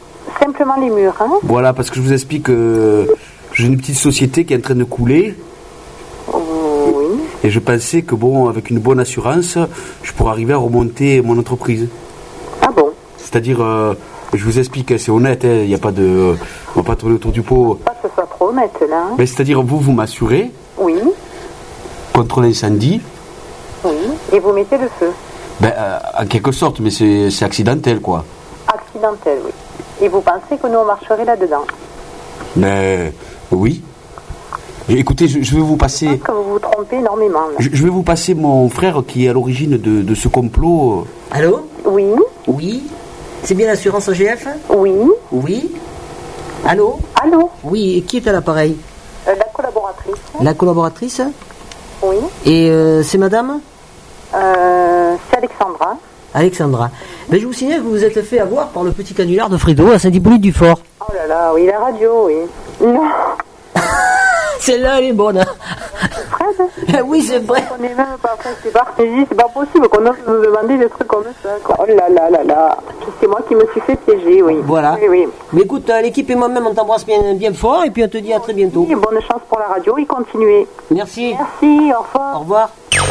simplement les murs, hein. Voilà, parce que je vous explique que j'ai une petite société qui est en train de couler. Oui. Et je pensais que, bon, avec une bonne assurance, je pourrais arriver à remonter mon entreprise. Ah bon? C'est-à-dire, euh, je vous explique, c'est honnête, il hein, n'y a pas de... On va pas tourner autour du pot. Pas que ce soit trop honnête, là. Hein. Mais c'est-à-dire, vous, vous m'assurez. Oui. Contre l'incendie. Oui. Et vous mettez le feu. Ben, euh, en quelque sorte, mais c'est, c'est accidentel, quoi. Accidentel, oui. Et vous pensez que nous, on marcherait là-dedans? Mais, oui. Écoutez, je, je vais vous passer... Je pense que vous vous trompez énormément, là. Je, je vais vous passer mon frère qui est à l'origine de, de ce complot. Allô? Oui. Oui. C'est bien l'assurance O G F? Oui. Oui. Allô? Allô? Oui, et qui est à l'appareil? euh, La collaboratrice. La collaboratrice? Oui. Et euh, c'est madame? euh, C'est Alexandra. Alexandra. Mais je vous signale que vous vous êtes fait avoir par le petit canular de Fredo à Saint-Hippolyte-du-Fort. Oh là là, oui, la radio, oui. Non. Celle-là, elle est bonne. Hein. Fred? Oui, c'est vrai. On est même pas fait, c'est pas, c'est pas possible qu'on ose nous demander des trucs comme ça. Quoi. Oh là là là là. C'est moi qui me suis fait piéger, oui. Voilà. Oui, oui. Mais écoute, l'équipe et moi-même, on t'embrasse bien, bien fort et puis on te dit à très bientôt. Oui, bonne chance pour la radio et continuez. Merci. Merci, au revoir. Au revoir.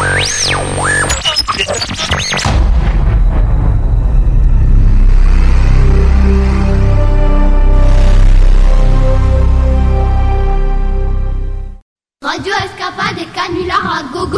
Radio Escapade et canular à gogo.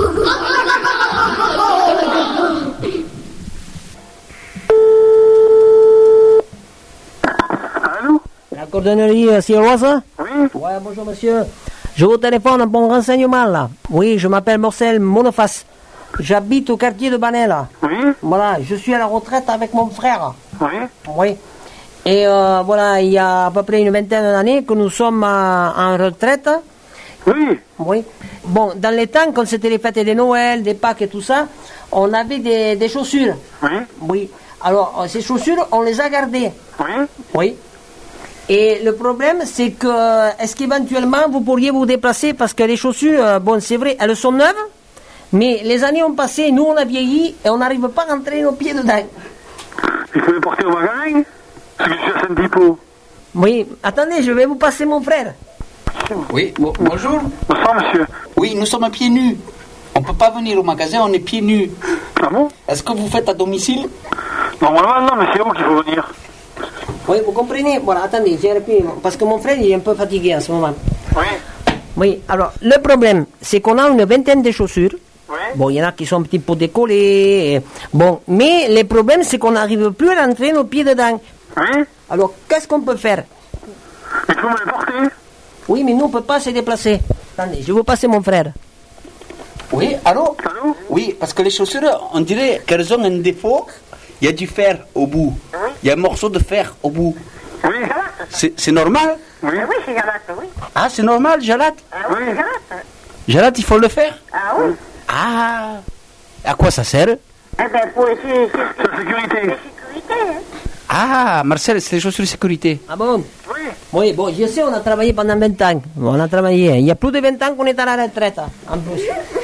Allô? La cordonnerie Sierroise? Oui. Ouais, bonjour monsieur. Je vous téléphone pour un renseignement là. Oui, je m'appelle Marcel Monoface. J'habite au quartier de Banel. Oui. Voilà, je suis à la retraite avec mon frère. Oui. Oui. Et euh, voilà, il y a à peu près une vingtaine d'années que nous sommes euh, en retraite. Oui. Oui. Bon, dans les temps, quand c'était les fêtes de Noël, des Pâques et tout ça, on avait des, des chaussures. Oui. Oui. Alors, ces chaussures, on les a gardées. Oui. Oui. Et le problème, c'est que, est-ce qu'éventuellement, vous pourriez vous déplacer, parce que les chaussures, bon, c'est vrai, elles sont neuves, mais les années ont passé, nous, on a vieilli, et on n'arrive pas à rentrer nos pieds dedans. Il faut les porter au magasin? Parce que je suis à Saint-Hippo. Oui. Attendez, je vais vous passer mon frère. Oui, bon, bonjour. Bonsoir, monsieur. Oui, nous sommes pieds nus. On ne peut pas venir au magasin, on est pieds nus. Ah bon? Est-ce que vous faites à domicile? Normalement, non, mais c'est où qu'il faut venir? Oui, vous comprenez? Voilà, attendez, j'ai repris, parce que mon frère, il est un peu fatigué en ce moment. Oui. Oui, alors, le problème, c'est qu'on a une vingtaine de chaussures. Oui. Bon, il y en a qui sont un petit peu décollées. Et... Bon, mais le problème, c'est qu'on n'arrive plus à rentrer nos pieds dedans. Oui. Alors, qu'est-ce qu'on peut faire? Il faut me les porter. Oui, mais nous, on ne peut pas se déplacer. Attendez, je vais vous passer mon frère. Oui, allô? Allô? Oui, parce que les chaussures, on dirait qu'elles ont un défaut. Il y a du fer au bout. Oui. Il y a un morceau de fer au bout. Oui. C'est, c'est normal? Oui. Oui, c'est Galate, oui. Ah, c'est normal, Jalate? Ah oui, Oui. c'est Galate. Jalate, il faut le faire? Ah oui. Ah. À quoi ça sert? Eh ben, pour c'est, c'est, C'est la sécurité. c'est sécurité, hein. Ah, Marcel, c'est des chaussures de sécurité. Ah bon? Oui. Oui, bon, je sais, on a travaillé pendant vingt ans. On a travaillé. Il y a plus de vingt ans qu'on est à la retraite, en plus.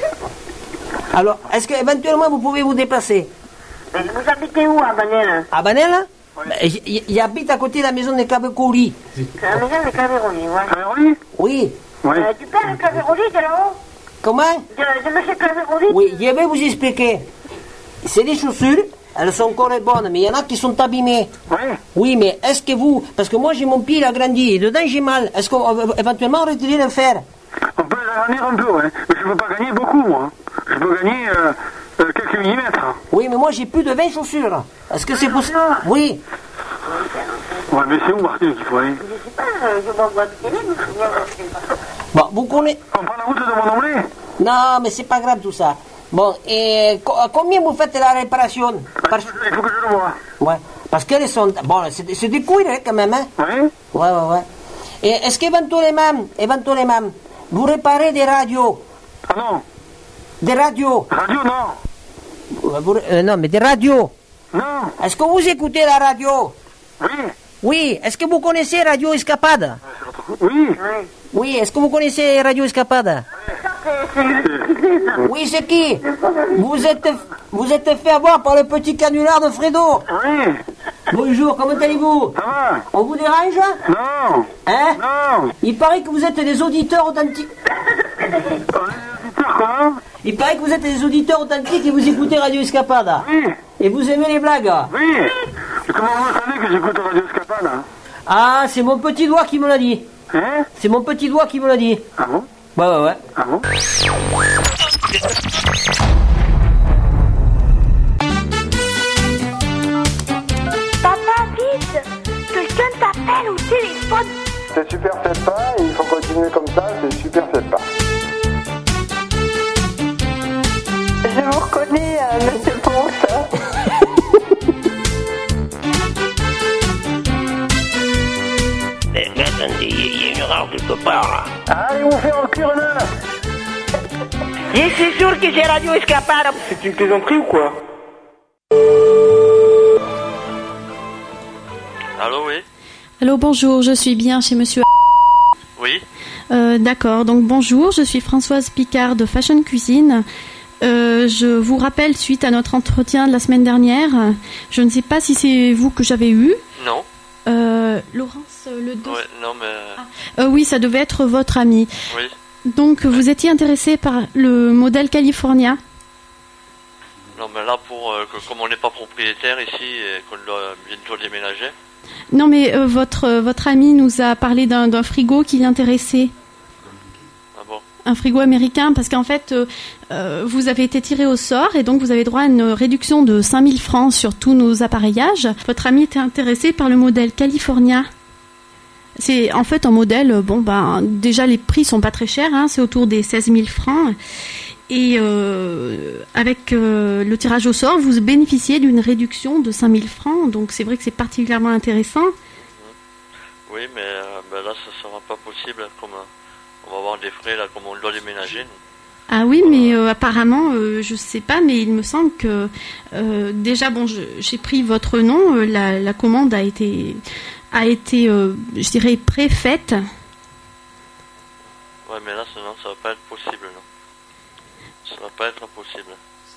Alors, est-ce qu'éventuellement, vous pouvez vous déplacer? Mais vous habitez où, à Banel? À Banel? Oui. J'habite à côté de la maison de Cavecouri. C'est la maison de Caveroli, ouais. Caveroli? Oui. Oui. Euh, du père de Caveroli, de là-haut? Comment? De, de monsieur Caveroli? Oui, je vais vous expliquer. C'est des chaussures, elles sont encore bonnes, mais il y en a qui sont abîmées. Oui. Oui, mais est-ce que vous... Parce que moi, j'ai mon pied, il a grandi, et dedans, j'ai mal. Est-ce qu'éventuellement, on retirer le fer? On peut gagner un peu, ouais. Mais je ne peux pas gagner beaucoup, moi. Je peux gagner euh, euh, quelques millimètres. Oui, mais moi, j'ai plus de vingt chaussures. Est-ce que c'est possible? Oui. Ouais, mais c'est où, Martin, qu'il faut aller? Je sais pas, je m'en vois de télé, mais je sais pas. Bon, vous connaissez... On prend la route de mon emblée? Non, mais c'est pas grave tout ça. Bon, et co- combien vous faites la réparation? Parce... Il faut que je le vois. Ouais, parce qu'elles sont... Bon, c'est, c'est des cuir, hein, quand même, hein? Oui. Ouais, ouais, ouais. Et est-ce qu'éventuellement, éventuellement, vous réparez des radios? Ah non. Des radios? Radio, non. Vous- euh, non, mais des radios. Non. Est-ce que vous écoutez la radio? Oui. Oui. Est-ce que vous connaissez Radio Escapade? Oui. Oui. Est-ce que vous connaissez Radio Escapade? Oui, c'est qui? Vous êtes, vous êtes fait avoir par le petit canular de Fredo. Oui. Bonjour, comment allez-vous? Ça va? On vous dérange? Non. Hein? Non. Il paraît que vous êtes des auditeurs authentiques. Comment? Il paraît que vous êtes des auditeurs authentiques et vous écoutez Radio Escapade. Oui. Et vous aimez les blagues? Oui. Comment vous savez que j'écoute Radio Escapade? Hein? Ah, c'est mon petit doigt qui me l'a dit. Hein? C'est mon petit doigt qui me l'a dit. Ah bon? Ouais, ouais, ouais. Ah bon? Papa, vite! Quelqu'un t'appelle au téléphone. C'est super sympa et il faut continuer comme ça, c'est super sympa. Je vous reconnais, euh, monsieur Ponce. Mais attendez, il y a une erreur quelque part là. Allez vous faire enculer là. Je suis sûr que c'est Radio Escapade. C'est une plaisanterie ou quoi? Allô, oui? Allô, bonjour, je suis bien chez monsieur. Oui? Euh, d'accord, donc bonjour, je suis Françoise Picard de Fashion Cuisine. Euh, je vous rappelle, suite à notre entretien de la semaine dernière, je ne sais pas si c'est vous que j'avais eu. Non. Euh, Laurence, le dos. Ouais, non, mais... Euh, oui, ça devait être votre ami. Oui. Donc, vous étiez intéressé par le modèle California? Non, mais là, pour, euh, que, comme on n'est pas propriétaire ici et qu'on doit bientôt déménager... Non, mais euh, votre, euh, votre ami nous a parlé d'un, d'un frigo qui l'intéressait. Ah bon? Un frigo américain, parce qu'en fait, euh, euh, vous avez été tiré au sort et donc vous avez droit à une réduction de cinq mille francs sur tous nos appareillages. Votre ami était intéressé par le modèle California. C'est en fait un modèle, bon, ben, déjà les prix sont pas très chers, hein, c'est autour des seize mille francs. Et euh, avec euh, le tirage au sort, vous bénéficiez d'une réduction de cinq mille francs, donc c'est vrai que c'est particulièrement intéressant. Oui, mais euh, ben là, ça sera pas possible, comme euh, on va avoir des frais, là, comme on doit déménager. Ah oui, mais euh, apparemment, euh, je sais pas, mais il me semble que euh, déjà, bon, je, j'ai pris votre nom, euh, la, la commande a été, a été, euh, je dirais, préfaite. Ouais, mais là, ça, non, ça va pas être possible, non. Ça va pas être possible.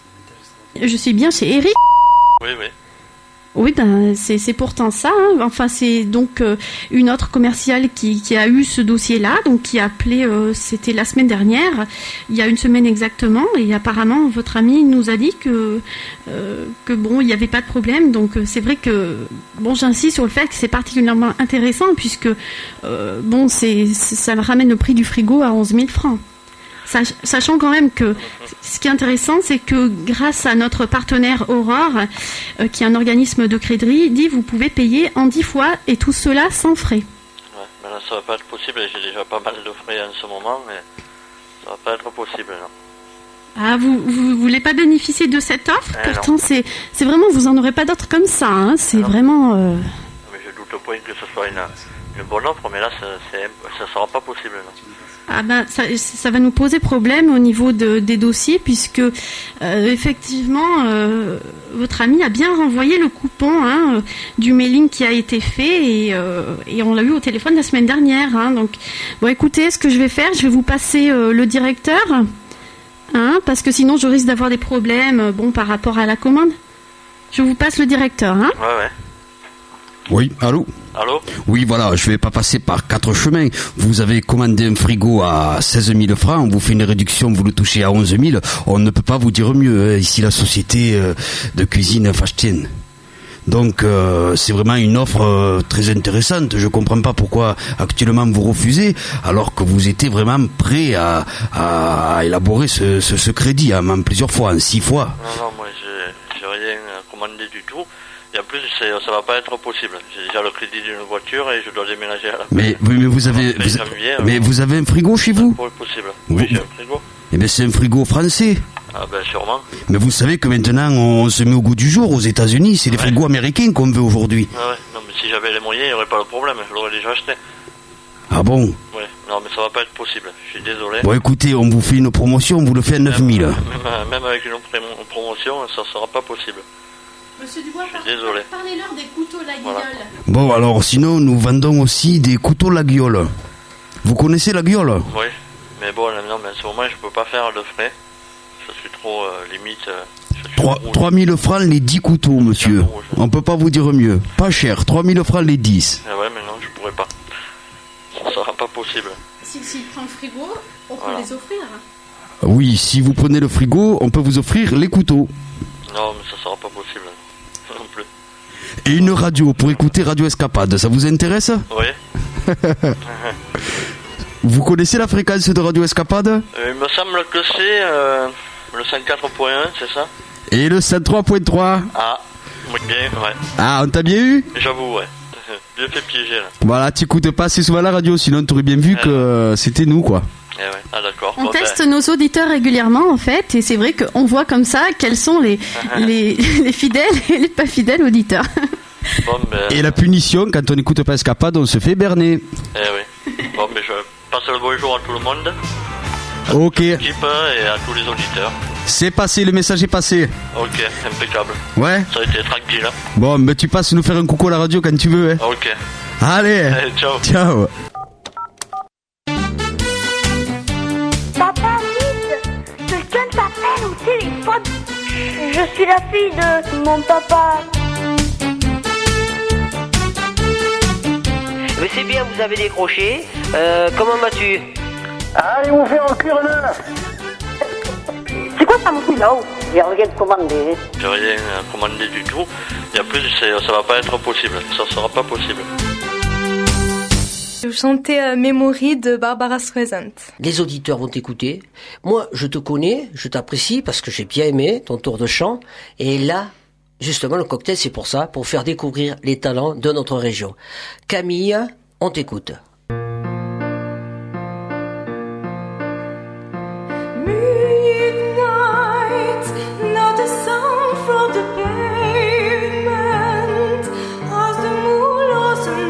Je suis bien chez Eric. Oui, oui. Oui, ben c'est, c'est pourtant ça. Hein. Enfin, c'est donc euh, une autre commerciale qui, qui a eu ce dossier-là, donc qui a appelé, euh, c'était la semaine dernière, il y a une semaine exactement, et apparemment votre ami nous a dit que euh, que bon, il n'y avait pas de problème. Donc euh, c'est vrai que bon, j'insiste sur le fait que c'est particulièrement intéressant puisque euh, bon, c'est, c'est ça ramène le prix du frigo à onze mille francs. Sachant quand même que ce qui est intéressant, c'est que grâce à notre partenaire Aurore, euh, qui est un organisme de crédit, vous pouvez payer en dix fois et tout cela sans frais. Ouais, mais là ça va pas être possible, j'ai déjà pas mal de frais en ce moment, mais ça va pas être possible. Non. Ah, vous, vous voulez pas bénéficier de cette offre? eh Pourtant, c'est, c'est vraiment, vous en aurez pas d'autres comme ça, hein. C'est non. vraiment... Euh... Mais je doute au point que ce soit une, une bonne offre, mais là ça, c'est, ça sera pas possible. Non. Ah ben, ça, ça va nous poser problème au niveau de, des dossiers puisque euh, effectivement euh, votre ami a bien renvoyé le coupon hein, du mailing qui a été fait et, euh, et on l'a eu au téléphone la semaine dernière. Hein, donc bon, écoutez, ce que je vais faire, je vais vous passer euh, le directeur, hein, parce que sinon je risque d'avoir des problèmes bon par rapport à la commande. Je vous passe le directeur. Hein. Ouais ouais. Oui, allô? Allô? Oui, voilà, je vais pas passer par quatre chemins. Vous avez commandé un frigo à seize mille francs, on vous fait une réduction, vous le touchez à onze mille. On ne peut pas vous dire mieux, hein, ici la société euh, de cuisine Fashtien. Donc euh, c'est vraiment une offre euh, très intéressante. Je comprends pas pourquoi actuellement vous refusez, alors que vous étiez vraiment prêt à, à élaborer ce, ce, ce crédit hein, plusieurs fois, en six fois. Non, non, moi j'ai, j'ai rien commandé du tout. Et en plus, c'est, ça va pas être possible. J'ai déjà le crédit d'une voiture et je dois déménager à la Mais oui, mais vous avez, vous, janvier, mais vous avez un frigo chez vous? C'est pas possible. Vous, oui, j'ai un frigo. Eh bien, c'est un frigo français. Ah ben sûrement. Mais vous savez que maintenant, on se met au goût du jour aux États-Unis. C'est les ouais. frigos américains qu'on veut aujourd'hui. Ah ouais. Non, mais si j'avais les moyens, il n'y aurait pas de problème. Je l'aurais déjà acheté. Ah bon? Ouais. Non, mais ça va pas être possible. Je suis désolé. Bon, écoutez, on vous fait une promotion, on vous le fait à neuf mille. Même, même, même avec une promotion, ça sera pas possible. Monsieur Dubois, je suis désolé. Parlez-leur des couteaux la guiole. Voilà. Bon, alors, sinon, nous vendons aussi des couteaux la guiole. Vous connaissez la guiole? Oui, mais bon, non, mais à ce moment, je peux pas faire de frais. Je suis trop euh, limite. Euh, je trois mille francs les dix couteaux, monsieur. On peut pas vous dire mieux. Pas cher, trois mille francs les dix. Ah ouais, mais non, je pourrais pas. Ça sera pas possible. Si, si prend le frigo, on Voilà. peut les offrir. Oui, si vous prenez le frigo, on peut vous offrir les couteaux. Non, mais ça sera pas possible. Non plus. Et une radio pour écouter Radio Escapade, ça vous intéresse? Oui. Vous connaissez la fréquence de Radio Escapade? Euh, il me semble que c'est euh, le cent quatre point un, c'est ça? Et le cent trois point trois. Ah, oui, bien, ouais. Ah, on t'a bien eu? J'avoue, ouais. Bien fait piéger, là. Voilà, t'écoutes pas assez souvent la radio, sinon t'aurais bien vu que euh, c'était nous, quoi. Eh ouais, ah d'accord. On Bon, teste ben, nos auditeurs régulièrement en fait, et c'est vrai qu'on voit comme ça quels sont les, les, les fidèles et les pas fidèles auditeurs. bon, ben, Et la punition, quand on n'écoute pas Escapade, on se fait berner. eh oui. Bon, mais je passe le bonjour à tout le monde, Ok, l'équipe et à tous les auditeurs. c'est passé, le message est passé. Ok, impeccable. Ouais. Ça a été tranquille. Hein. Bon, mais tu passes nous faire un coucou à la radio quand tu veux. Hein. Ok. Allez, Allez, ciao. ciao. Papa, vite! Quelqu'un t'appelle au téléphone. Je suis la fille de mon papa. Mais c'est bien, vous avez décroché. Euh, comment vas-tu? Allez, vous faire en cuir neuf. C'est quoi ça me fout là-haut? J'ai rien commandé. J'ai rien euh, commandé du tout. Et en plus, c'est- ça va pas être possible. Ça sera pas possible. Je chantais euh, Memory de Barbara Streisand. Les auditeurs vont t'écouter. Moi, je te connais, je t'apprécie parce que j'ai bien aimé ton tour de chant. Et là, justement, le cocktail, c'est pour ça, pour faire découvrir les talents de notre région. Camille, on t'écoute. Midnight, not a sound from the pavement. As the moon lost her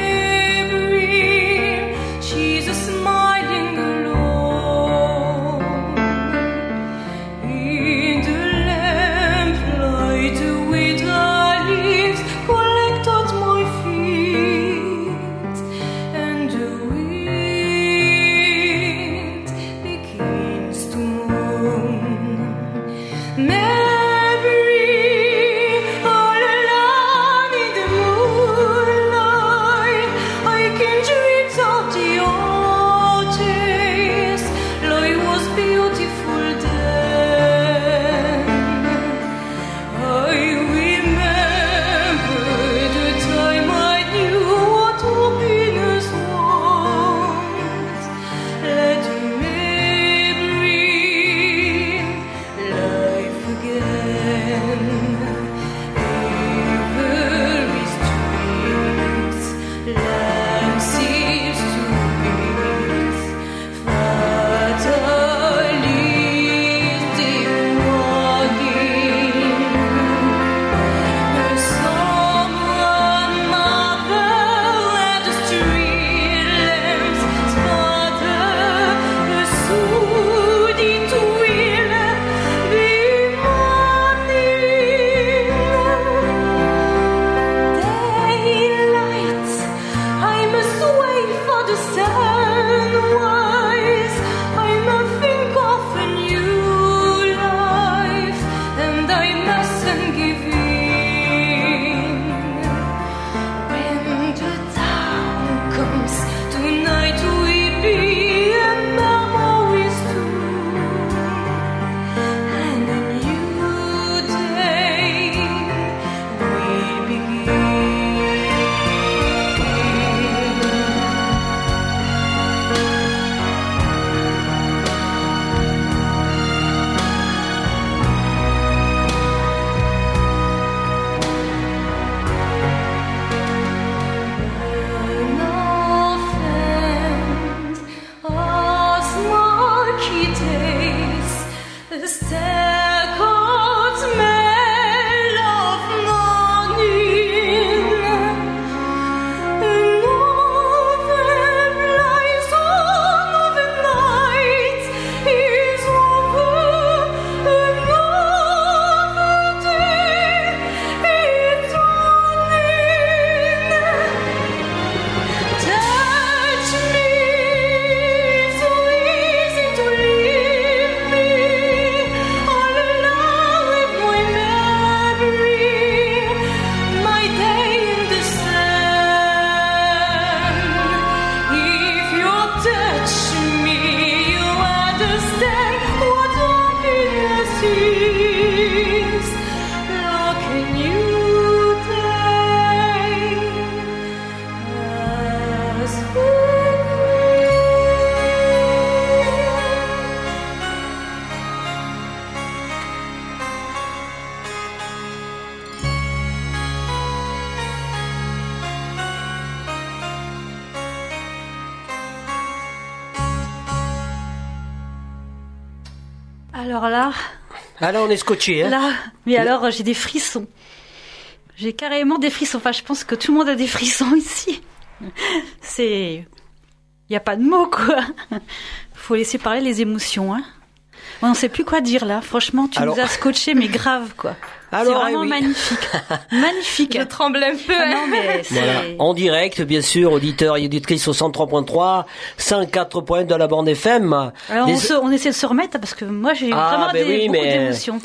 memory, she's a smiling alone. In the lamplight, the winter leaves collect at my feet, and the wind begins to moan. Mary, all alone in the moonlight, I can dream of the old days. Life was beautiful then. I remember the time I knew what happiness was. Let me breathe life again. Every street lamp seems to beat. Fatally still walking. Someone marvel at the street lamps sputter. A soothing twill be morning. Daylight, I must wait for the sunrise. I must think of a new life, and I mustn't give in. When the dawn comes, tonight will be a memory's too, and a new day will begin. Alors là... Ah là, on est scotché, hein. Là, mais alors, j'ai des frissons. J'ai carrément des frissons. Enfin, je pense que tout le monde a des frissons ici. C'est... Il n'y a pas de mots, quoi. Faut laisser parler les émotions, hein. On ne sait plus quoi dire, là. Franchement, tu alors... nous as scotché, mais grave, quoi. Alors, c'est vraiment oui. magnifique. Magnifique. Je tremble un peu. Ah non, mais c'est... Voilà. En direct, bien sûr, auditeurs et auditrices au cent trois point trois, cent quatre point un de la bande F M. Alors, Des... on, se, on essaie de se remettre, parce que moi, j'ai ah, vraiment ben des, oui, beaucoup mais... d'émotions.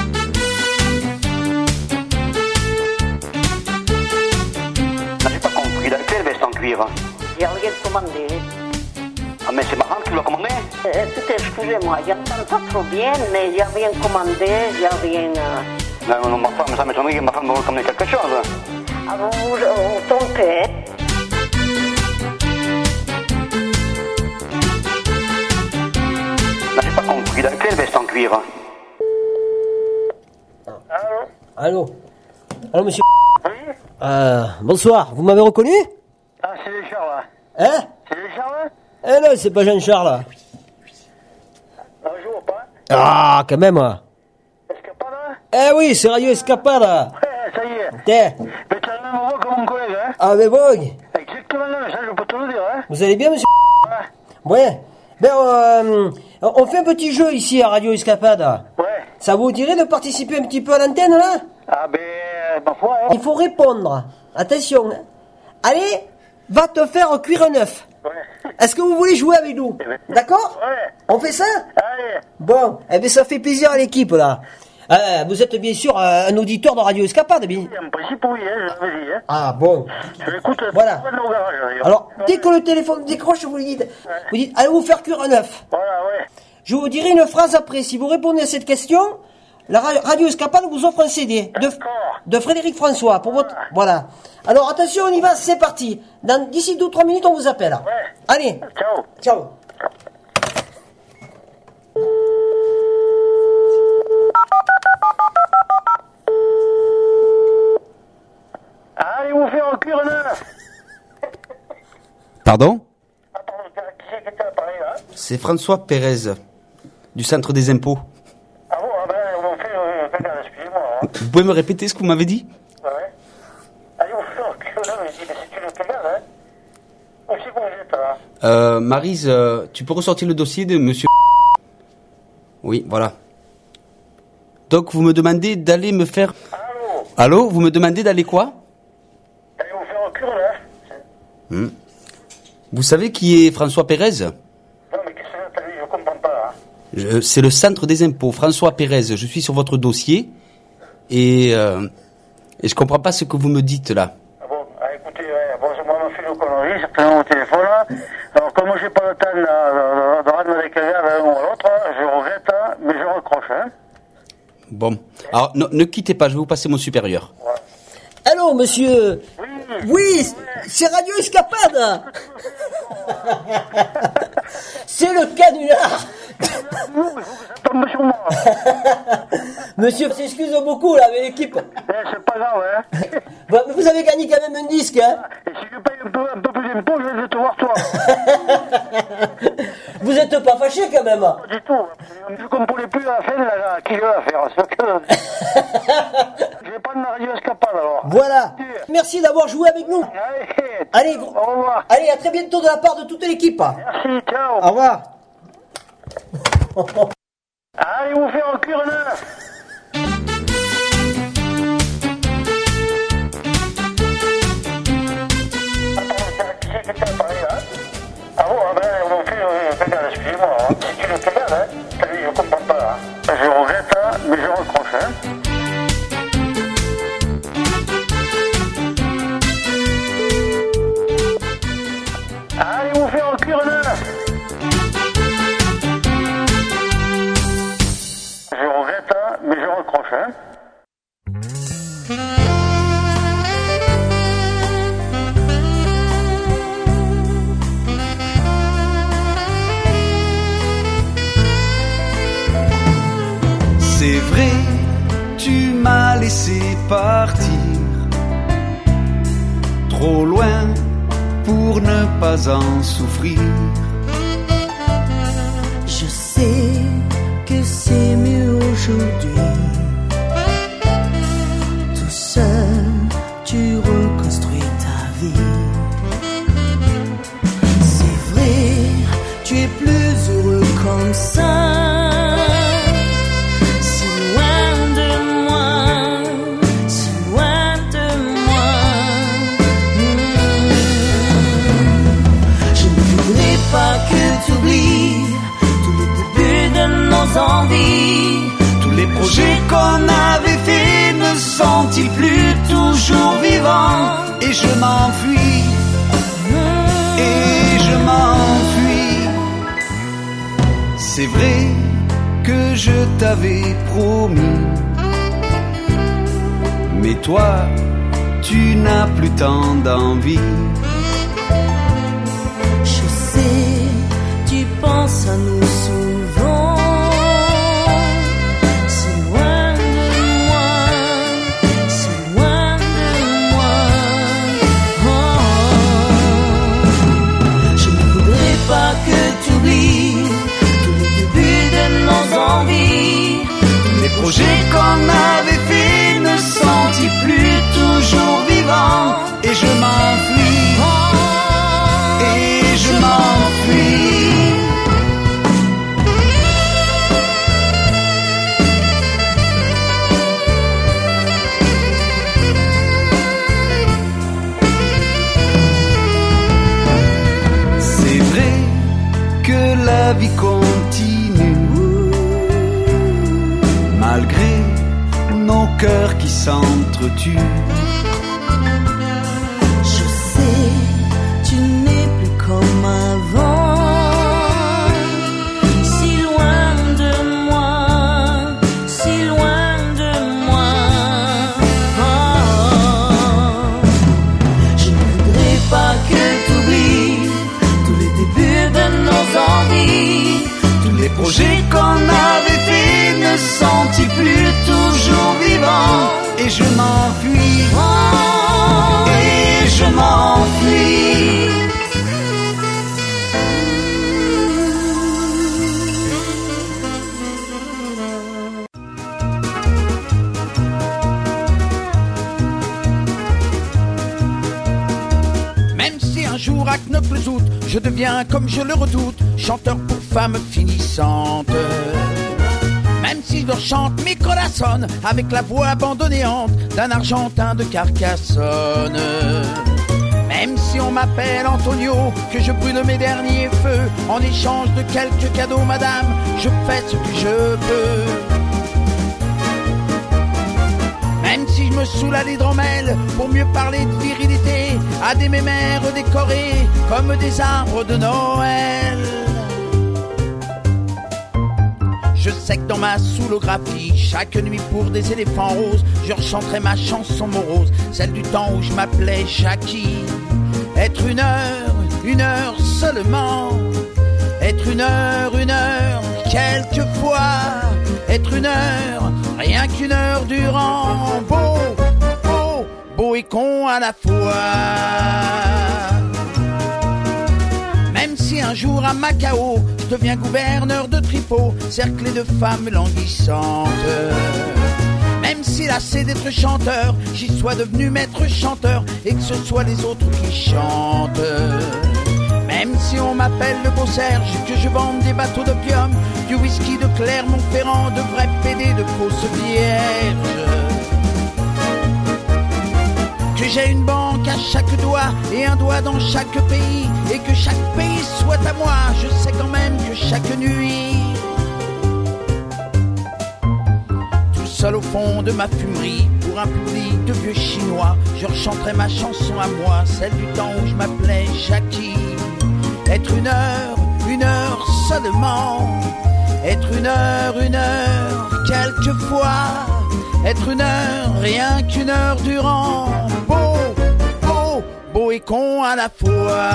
J'ai pas compris, dans quelle veste en cuir? J'ai rien commandé. Ah mais c'est marrant, tu l'as commandé? euh, Écoutez, excusez-moi, j'entends pas trop bien, mais j'ai rien commandé, j'ai rien... Euh... Non, non, ma femme, ça m'étonnerait que ma femme me commander quelque chose. Ah, vous vous, vous trompez. Non, j'ai pas compris, dans quelle veste en cuir? Allô? Allô? Allô, monsieur? Oui? Euh, bonsoir, vous m'avez reconnu? Ah, c'est les Charles. Hein? C'est les Charles? Eh non, c'est pas Jean-Charles. Bonjour, pas? Ah, quand même. Escapade? Eh oui, c'est Radio Escapade. Ouais, ça y est. T'es. Mais tu as la même voix que mon collègue, hein? Ah, mais bon. Exactement la même, ça, je peux te le dire, hein? Vous allez bien, monsieur? Ouais. Ouais. Ben, euh, on fait un petit jeu ici à Radio Escapade. Ouais. Ça vous dirait de participer un petit peu à l'antenne, là? Ah, ben, ma foi, hein? Il faut répondre. Attention. Allez, va te faire cuire un œuf. Ouais. Est-ce que vous voulez jouer avec nous? D'accord? Ouais. On fait ça? Allez. Bon, eh bien ça fait plaisir à l'équipe là. Euh, vous êtes bien sûr euh, un auditeur de Radio Escapade, bien? En principe, oui, hein, je l'avais dit. Hein. Ah bon. Je l'écoute. Voilà. Garage, alors, dès que le téléphone décroche, vous lui dites, ouais. vous dites, allez vous faire cuire un œuf. Voilà, ouais. Je vous dirai une phrase après. Si vous répondez à cette question, la Radio Escapade vous offre un C D de, de Frédéric François pour votre. Voilà. Alors attention, on y va, c'est parti. Dans d'ici deux ou trois minutes, on vous appelle. Ouais. Allez. Ciao. Ciao. Allez vous faire cuire un œuf. Pardon? Attends, qui c'est qui était à Paris, là? C'est François Pérez, du Centre des Impôts. Ah bon, ah ben, on fait, euh, excusez-moi. Hein. Vous pouvez me répéter ce que vous m'avez dit? Ouais. Allez vous faire cuire un œuf, mais c'est une pégade, hein? Où c'est que vous êtes, là? Euh, Maryse, euh, tu peux ressortir le dossier de monsieur... Oui, voilà. Donc, vous me demandez d'aller me faire... Allô? Allô? Vous me demandez d'aller quoi? Allez vous faire cuire un œuf. Hmm. Vous savez qui est François Pérez? Non, mais qu'est-ce que t'as dit? Je comprends pas, hein. Je, C'est le Centre des Impôts. François Pérez, je suis sur votre dossier. Et... Euh, et je comprends pas ce que vous me dites, là. Ah bon, ah, écoutez, ouais, bon, moi, on m'a fait une connerie, certainement au téléphone, là. Alors, comme j'ai pas le temps de, de, de rendre les cases à l'un ou à l'autre, je regrette, hein, mais je recroche, hein. Bon. Alors, ne, ne quittez pas, je vais vous passer mon supérieur. Ouais. Allô, monsieur? Oui. Oui, c'est Radio Escapade. C'est le canular. Tombe sur moi. Monsieur s'excuse beaucoup là avec l'équipe. Eh, c'est pas grave, hein. Bon, mais vous avez gagné quand même un disque, hein. Et si je paye un peu, un peu plus d'impôts, je vais te voir toi. Vous êtes pas fâché quand même? Pas du tout. Je comprenais plus à la fin, là, là, qui je vais faire. Que... je vais prendre la Radio Escapade alors. Voilà. Merci d'avoir joué avec nous. Allez, Allez, au revoir. Allez, à très bientôt de la part de toute l'équipe. Merci, ciao. Au revoir. Allez vous faire cuire un œuf. Ah bon, ah ben, on fait une pégade, excusez-moi, hein. C'est une pégade, hein. T'as vu, je comprends pas, hein. Je regrette, hein, mais je recroche, hein. Allez vous faire cuire un œuf. Je regrette, hein, mais je recroche, hein. C'est vrai, tu m'as laissé partir trop loin pour ne pas en souffrir. Je sais que c'est aujourd'hui. Tout seul, tu reconstruis ta vie. C'est vrai, tu es plus heureux comme ça. Si loin de moi, si loin de moi. Mmh. Je ne voudrais pas que tu oublies tous les débuts de nos envies. Tous les projets qu'on avait faits ne sont-ils plus toujours vivants? Et je m'enfuis, et je m'enfuis. C'est vrai que je t'avais promis, mais toi, tu n'as plus tant d'envie. Je sais, tu penses à nous souvent. Si loin de moi, si loin de moi. Oh. Je ne voudrais pas que tu oublies tous les débuts de nos envies. Les projets qu'on avait faits ne sont-ils plus toujours vivants? Et je m'enfuis, et je m'enfuis. C'est vrai que la vie continue, malgré nos cœurs qui s'entretuent. Je sais, tu n'es plus comme avant. Si loin de moi, si loin de moi. Oh. Je ne voudrais pas que tu oublies tous les débuts de nos envies. Tous les projets qu'on avait faits ne sont-ils plus toujours vivants? Et je m'enfuis, et je m'enfuis. Même si un jour à Knock-le-Zout, je deviens comme je le redoute, chanteur pour femmes finissantes. Même si je chante mes corazones avec la voix abandonnéante d'un Argentin de Carcassonne. Même si on m'appelle Antonio, que je brûle mes derniers feux, en échange de quelques cadeaux, madame, je fais ce que je peux. Même si je me saoule à l'hydromel pour mieux parler de virilité à des mémères décorées comme des arbres de Noël. Je sais que dans ma soulographie, chaque nuit pour des éléphants roses, je rechanterai ma chanson morose, celle du temps où je m'appelais Jackie. Être une heure, une heure seulement. Être une heure, une heure, quelquefois. Être une heure, rien qu'une heure durant. Beau, beau, beau et con à la fois. Même si un jour à Macao, je deviens gouverneur de Tripot, cerclé de femmes languissantes. Même si lassé d'être chanteur, j'y sois devenu maître chanteur et que ce soit les autres qui chantent. Même si on m'appelle le beau Serge, que je vende des bateaux d'opium, du whisky de Clermont-Ferrand, de vrais pédés de fausses vierges. Que j'ai une banque à chaque doigt et un doigt dans chaque pays, et que chaque pays soit à moi, je sais quand même que chaque nuit, tout seul au fond de ma fumerie, pour un public de vieux chinois, je rechanterai ma chanson à moi, celle du temps où je m'appelais Jackie. Être une heure, une heure seulement. Être une heure, une heure, quelquefois. Être une heure, rien qu'une heure durant. Beau, beau, beau et con à la fois.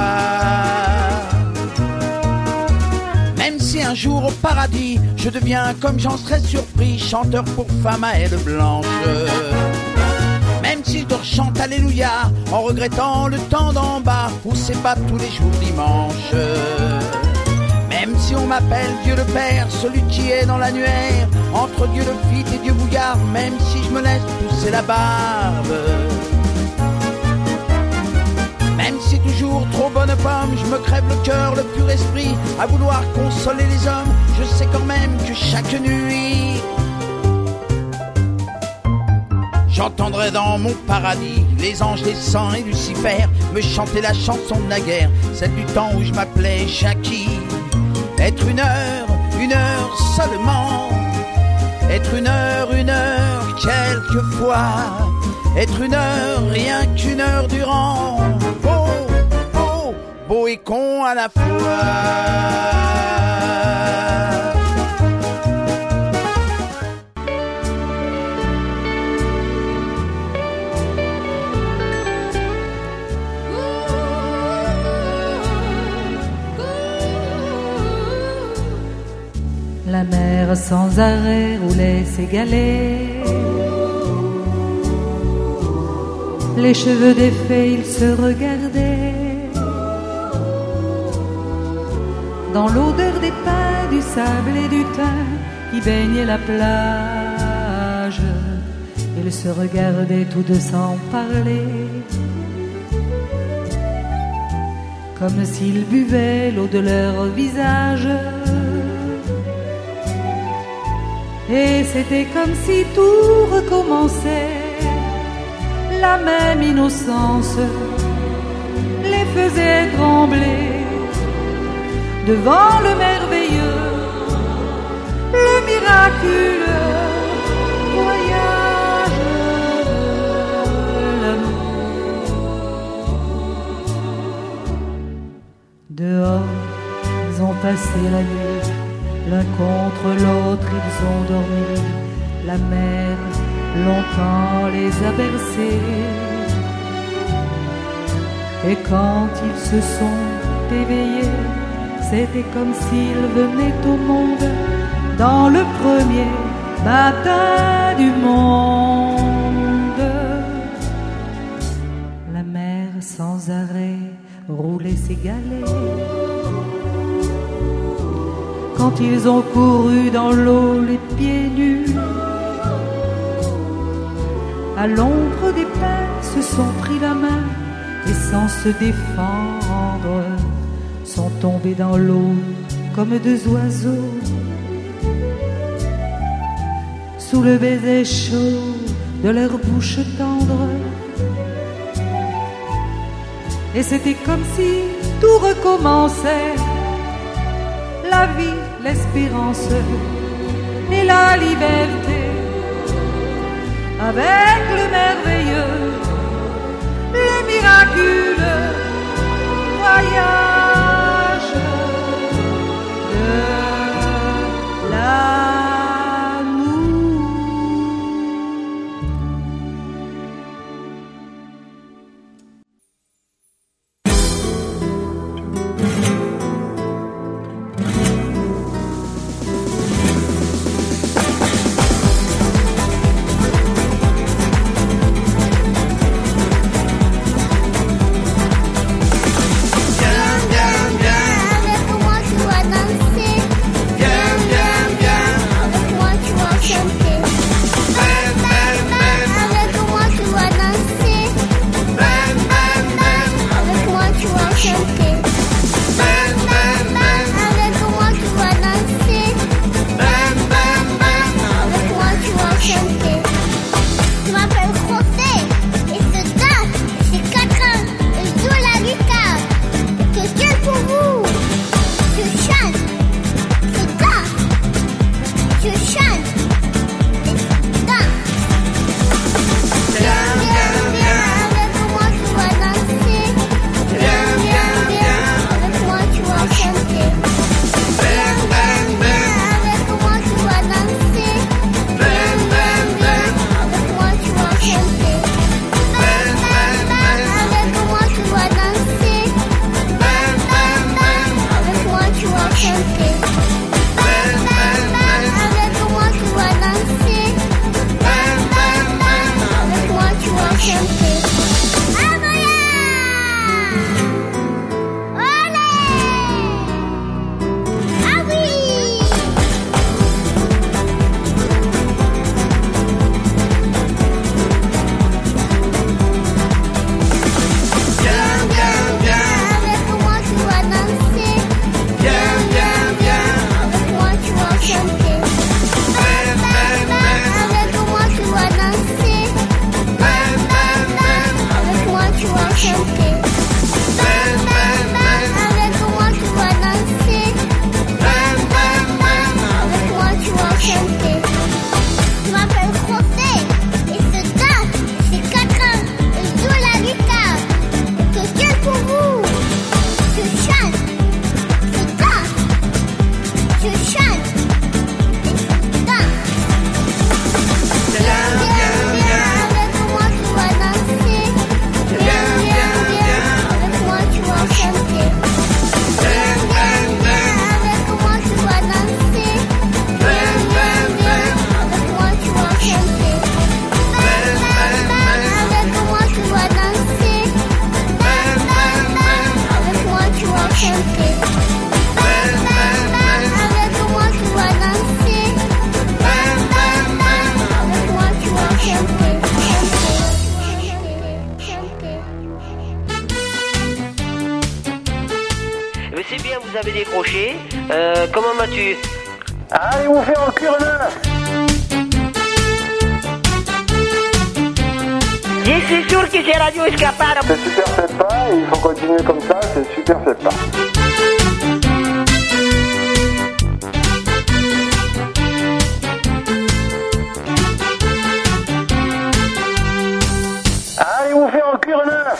Même si un jour au paradis, je deviens comme j'en serais surpris, chanteur pour femmes à ailes blanches. Même si je chante Alléluia, en regrettant le temps d'en bas, où c'est pas tous les jours dimanche. Même si on nous m'appelle Dieu le Père, celui qui est dans l'annuaire, entre Dieu le Fils et Dieu Bouillard, même si je me laisse pousser la barbe. Même si toujours trop bonne pomme, je me crève le cœur, le pur esprit, à vouloir consoler les hommes, je sais quand même que chaque nuit, j'entendrai dans mon paradis les anges des cent et Lucifer me chanter la chanson de la guerre, celle du temps où je m'appelais Jackie. Être une heure, une heure seulement, être une heure, une heure quelquefois, être une heure, rien qu'une heure durant, beau, beau, beau et con à la fois. La mer sans arrêt roulait ses galets. Les cheveux défaits, ils se regardaient. Dans l'odeur des pins, du sable et du thym qui baignait la plage, ils se regardaient tous deux sans parler, comme s'ils buvaient l'eau de leur visage. Et c'était comme si tout recommençait, la même innocence les faisait trembler devant le merveilleux, le miraculeux voyage de l'amour. Dehors, ils ont passé la nuit, l'un contre l'autre ils ont dormi, la mer longtemps les a bercés. Et quand ils se sont éveillés, c'était comme s'ils venaient au monde dans le premier matin du monde. La mer sans arrêt roulait ses galets. Quand ils ont couru dans l'eau les pieds nus, à l'ombre des pins se sont pris la main et sans se défendre sont tombés dans l'eau comme deux oiseaux sous le baiser chaud de leur bouche tendre. Et c'était comme si tout recommençait, la vie, l'espérance et la liberté, avec le merveilleux, le miraculeux voyage de l'amour. avait décroché. Euh, comment vas-tu? Allez vous faire en cure neuf. Je suis sûr que c'est Radio Escapade. C'est super sympa et il faut continuer comme ça, c'est super sympa. Allez vous faire en cure neuf.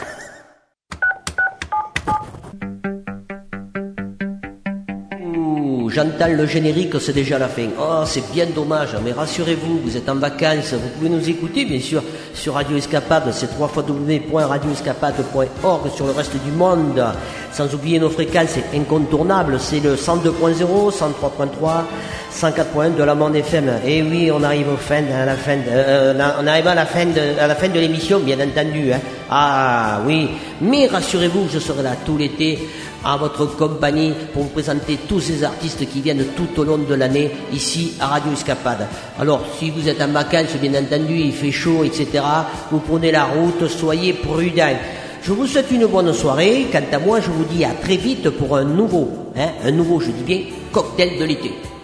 Ouh, j'entends le générique, c'est déjà la fin. Oh, c'est bien dommage, mais rassurez-vous, vous êtes en vacances, vous pouvez nous écouter, bien sûr, sur Radio Escapade, c'est w w w point radio escapade point org sur le reste du monde. Sans oublier nos fréquences incontournables, c'est le cent deux point zéro, cent trois point trois, cent quatre point un de la Monde F M. Et oui, on arrive au fin, à la fin, de, euh, on arrive à la fin de, à la fin de l'émission, bien entendu. Hein. Ah oui, mais rassurez-vous, je serai là tout l'été à votre compagnie pour vous présenter tous ces artistes qui viennent tout au long de l'année ici à Radio Escapade. Alors, si vous êtes en vacances, bien entendu, il fait chaud, et cetera, vous prenez la route, soyez prudents. Je vous souhaite une bonne soirée. Quant à moi, je vous dis à très vite pour un nouveau, hein, un nouveau, je dis bien, cocktail de l'été.